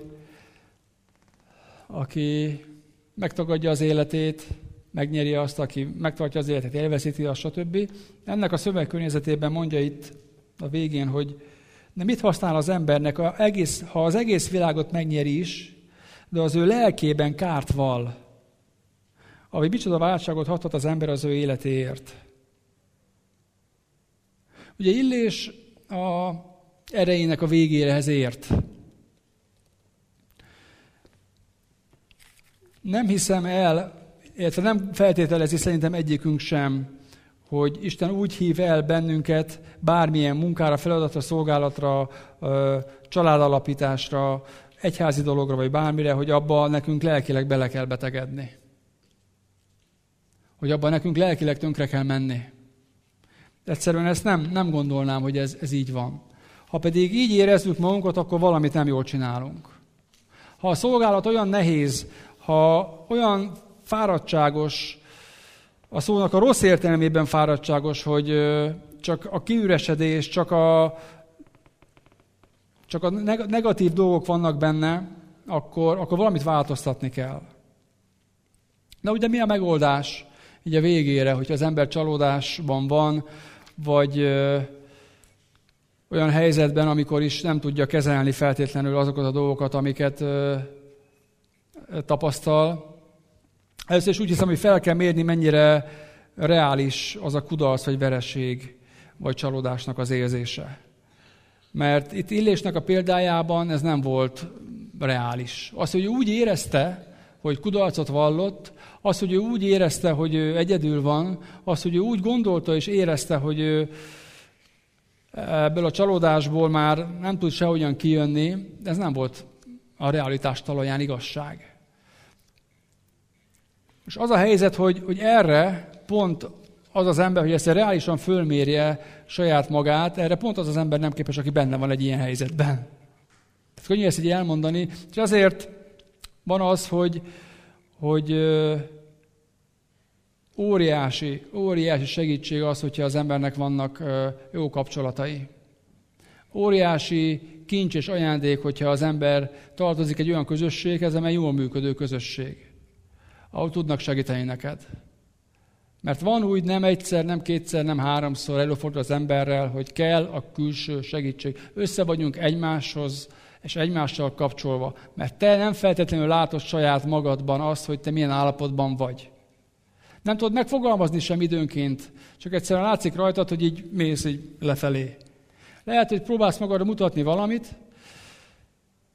aki megtagadja az életét, megnyeri azt, aki megtartja az életet, elveszíti azt, stb. Ennek a szövegkörnyezetében mondja itt a végén, hogy de mit használ az embernek, ha, egész, ha az egész világot megnyeri is, de az ő lelkében kárt val, ami micsoda váltságot hathat az ember az ő életéért. Ugye Illés a erejének a végérehez ért. Nem hiszem el, illetve nem feltételezi szerintem egyikünk sem, hogy Isten úgy hív el bennünket bármilyen munkára, feladatra, szolgálatra, családalapításra, egyházi dologra, vagy bármire, hogy abba nekünk lelkileg bele kell betegedni. Hogy abban nekünk lelkileg tönkre kell menni. Egyszerűen ezt nem, nem gondolnám, hogy ez, ez így van. Ha pedig így érezzük magunkat, akkor valamit nem jól csinálunk. Ha a szolgálat olyan nehéz, ha olyan fáradtságos, a szónak a rossz értelmében fáradtságos, hogy csak a kiüresedés, csak a, csak a negatív dolgok vannak benne, akkor, akkor valamit változtatni kell. De ugye mi a megoldás így a végére, hogyha az ember csalódásban van, vagy ö, olyan helyzetben, amikor is nem tudja kezelni feltétlenül azokat a dolgokat, amiket ö, tapasztal. Először is úgy hiszem, hogy fel kell mérni, mennyire reális az a kudarc, vagy vereség, vagy csalódásnak az érzése. Mert itt Illésnek a példájában ez nem volt reális. Az, hogy ő úgy érezte, hogy kudarcot vallott, az, hogy ő úgy érezte, hogy ő egyedül van, az, hogy ő úgy gondolta és érezte, hogy ő ebből a csalódásból már nem tud sehogyan kijönni, ez nem volt a realitás talaján igazság. És az a helyzet, hogy, hogy erre pont az az ember, hogy ezt reálisan fölmérje saját magát, erre pont az az ember nem képes, aki benne van egy ilyen helyzetben. Tehát könnyű ezt így elmondani, és azért van az, hogy, hogy óriási, óriási segítség az, hogyha az embernek vannak jó kapcsolatai. Óriási kincs és ajándék, hogyha az ember tartozik egy olyan közösséghez, amely jól működő közösség, ahol tudnak segíteni neked. Mert van úgy nem egyszer, nem kétszer, nem háromszor előfordul az emberrel, hogy kell a külső segítség. Össze vagyunk egymáshoz, és egymással kapcsolva. Mert te nem feltétlenül látod saját magadban azt, hogy te milyen állapotban vagy. Nem tudod megfogalmazni sem időnként, csak egyszerűen látszik rajtad, hogy így mész így lefelé. Lehet, hogy próbálsz magadra mutatni valamit,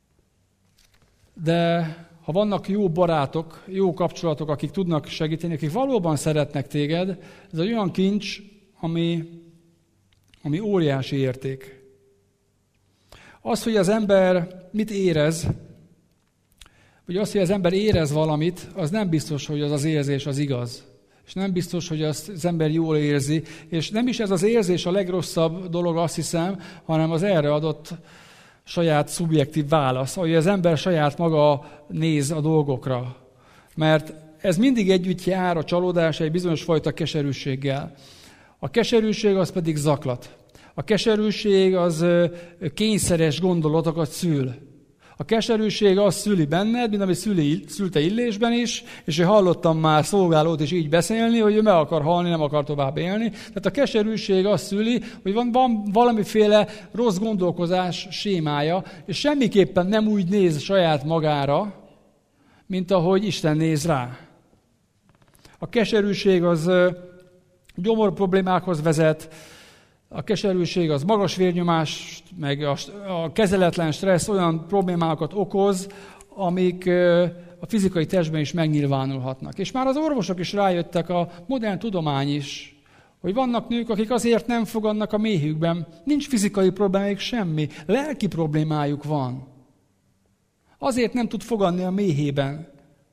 De ha vannak jó barátok, jó kapcsolatok, akik tudnak segíteni, akik valóban szeretnek téged, ez egy olyan kincs, ami, ami óriási érték. Az, hogy az ember mit érez, vagy az, hogy az ember érez valamit, az nem biztos, hogy az az érzés az igaz. És nem biztos, hogy azt az ember jól érzi. És nem is ez az érzés a legrosszabb dolog, azt hiszem, hanem az erre adott saját szubjektív válasz, ahogy az ember saját maga néz a dolgokra. Mert ez mindig együtt jár a csalódás egy bizonyos fajta keserűséggel. A keserűség az pedig zaklat. A keserűség az kényszeres gondolatokat szül. A keserűség az szüli benned, mint ami szüli, szülte Illésben is, és én hallottam már szolgálót is így beszélni, hogy ő meg akar halni, nem akar tovább élni. Tehát a keserűség az szüli, hogy van, van valamiféle rossz gondolkozás sémája, és semmiképpen nem úgy néz saját magára, mint ahogy Isten néz rá. A keserűség az gyomor problémákhoz vezet, a keserűség az magas vérnyomást, meg a, a kezeletlen stressz olyan problémákat okoz, amik a fizikai testben is megnyilvánulhatnak. És már az orvosok is rájöttek, a modern tudomány is, hogy vannak nők, akik azért nem fogadnak a méhükben. Nincs fizikai problémájuk semmi, lelki problémájuk van. Azért nem tud fogadni a méhében.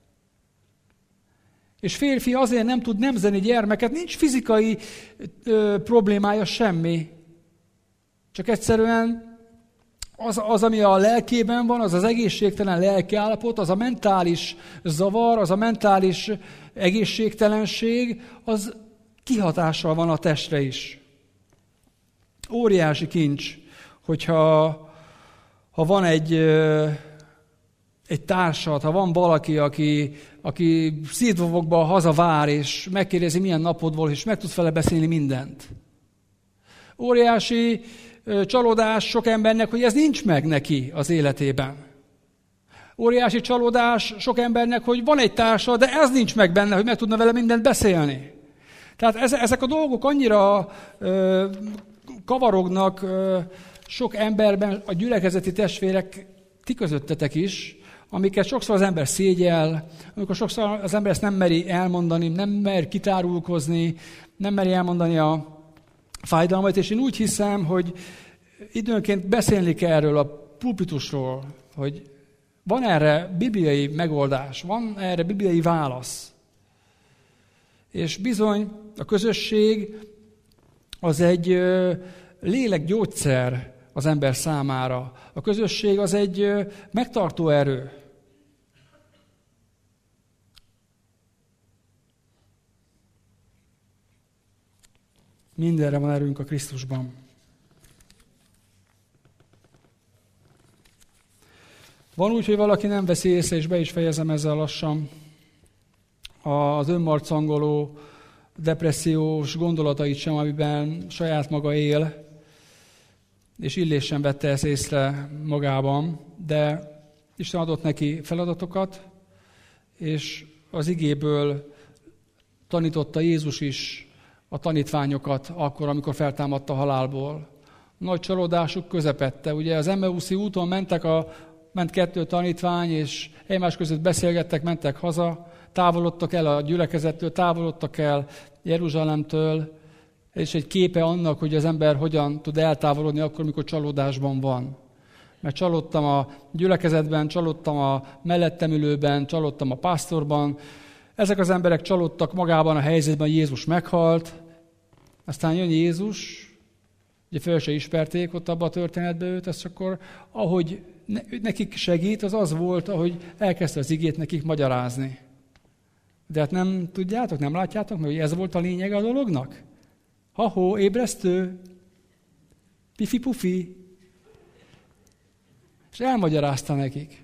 És férfi azért nem tud nemzeni gyermeket, nincs fizikai ö, problémája semmi. Csak egyszerűen az, az, ami a lelkében van, az az egészségtelen lelkiállapot, az a mentális zavar, az a mentális egészségtelenség, az kihatással van a testre is. Óriási kincs, hogyha ha van egy, egy társad, ha van valaki, aki, aki szétvovogva hazavár, és megkérdezi, milyen napod volt, és meg tud vele beszélni mindent. Óriási csalódás sok embernek, hogy ez nincs meg neki az életében. Óriási csalódás sok embernek, hogy van egy társa, de ez nincs meg benne, hogy meg tudna vele mindent beszélni. Tehát ezek a dolgok annyira ö, kavarognak ö, sok emberben, a gyülekezeti testvérek, ti közöttetek is, amiket sokszor az ember szégyel, amikor sokszor az ember ezt nem meri elmondani, nem mer kitárulkozni, nem meri elmondani a fájdalmat, és én úgy hiszem, hogy időnként beszélni kell erről a pulpitusról, hogy van erre bibliai megoldás, van erre bibliai válasz. És bizony a közösség az egy lélekgyógyszer az ember számára. A közösség az egy megtartó erő. Mindenre van erőnk a Krisztusban. Van úgy, hogy valaki nem veszi észre, és be is fejezem ezzel lassan, az önmarcangoló, depressziós gondolatait sem, amiben saját maga él, és Illés sem vette ezt észre magában, de Isten adott neki feladatokat, és az igéből tanította Jézus is a tanítványokat akkor, amikor feltámadt a halálból. Nagy csalódásuk közepette. Ugye az Emmauszi úton mentek a, ment kettő tanítvány, és egymás között beszélgettek, mentek haza, távolodtak el a gyülekezettől, távolodtak el Jeruzsálemtől, és egy képe annak, hogy az ember hogyan tud eltávolodni akkor, amikor csalódásban van. Mert csalódtam a gyülekezetben, csalódtam a mellettem ülőben, csalódtam a pásztorban. Ezek az emberek csalódtak magában a helyzetben, hogy Jézus meghalt. Aztán jön Jézus, ugye föl se ismerték ott abban a történetben őt, ezt akkor ahogy nekik segít, az az volt, ahogy elkezdte az igét nekik magyarázni. De hát nem tudjátok, nem látjátok, hogy ez volt a lényeg a dolognak? Ha-hó, ébresztő, pifi-pufi. És elmagyarázta nekik.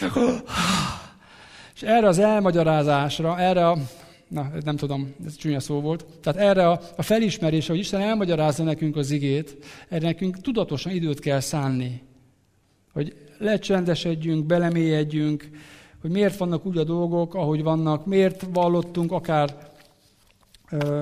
És erre az elmagyarázásra, erre a, na nem tudom, ez csúnya szó volt, tehát erre a, a felismerésre, hogy Isten elmagyarázza nekünk az igét, erre nekünk tudatosan időt kell szánni. Hogy lecsendesedjünk, belemélyedjünk, hogy miért vannak úgy a dolgok, ahogy vannak, miért vallottunk akár ö,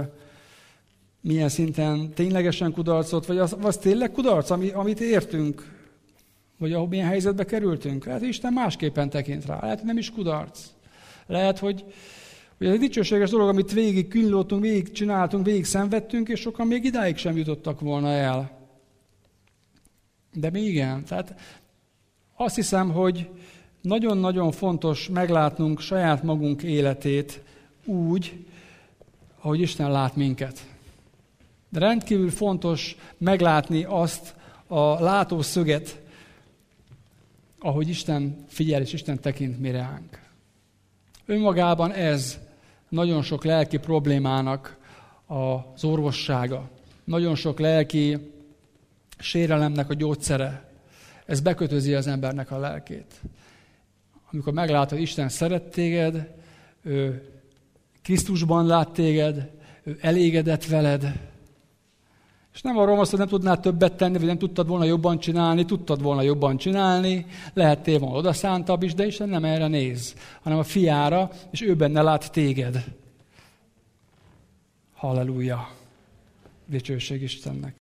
milyen szinten ténylegesen kudarcot, vagy az, az tényleg kudarc, ami, amit értünk. Vagy ahol milyen helyzetbe kerültünk. Lehet, hogy Isten másképpen tekint rá. Lehet, hogy nem is kudarc. Lehet, hogy, hogy ez egy dicsőséges dolog, amit végig kínlódtunk, végig csináltunk, végig szenvedtünk, és sokan még idáig sem jutottak volna el. De mi igen. Tehát azt hiszem, hogy nagyon-nagyon fontos meglátnunk saját magunk életét úgy, ahogy Isten lát minket. De rendkívül fontos meglátni azt a látószöget, ahogy Isten figyel és Isten tekint mi ránk. Önmagában ez nagyon sok lelki problémának az orvossága, nagyon sok lelki sérelemnek a gyógyszere. Ez bekötözi az embernek a lelkét. Amikor meglátod, hogy Isten szeret téged, ő Krisztusban lát téged, ő elégedett veled. És nem arról van szó, hogy nem tudnád többet tenni, vagy nem tudtad volna jobban csinálni, tudtad volna jobban csinálni, lehettél volna odaszántabb is, de Isten nem erre néz, hanem a fiára, és ő benne lát téged. Halleluja! Dicsőség Istennek!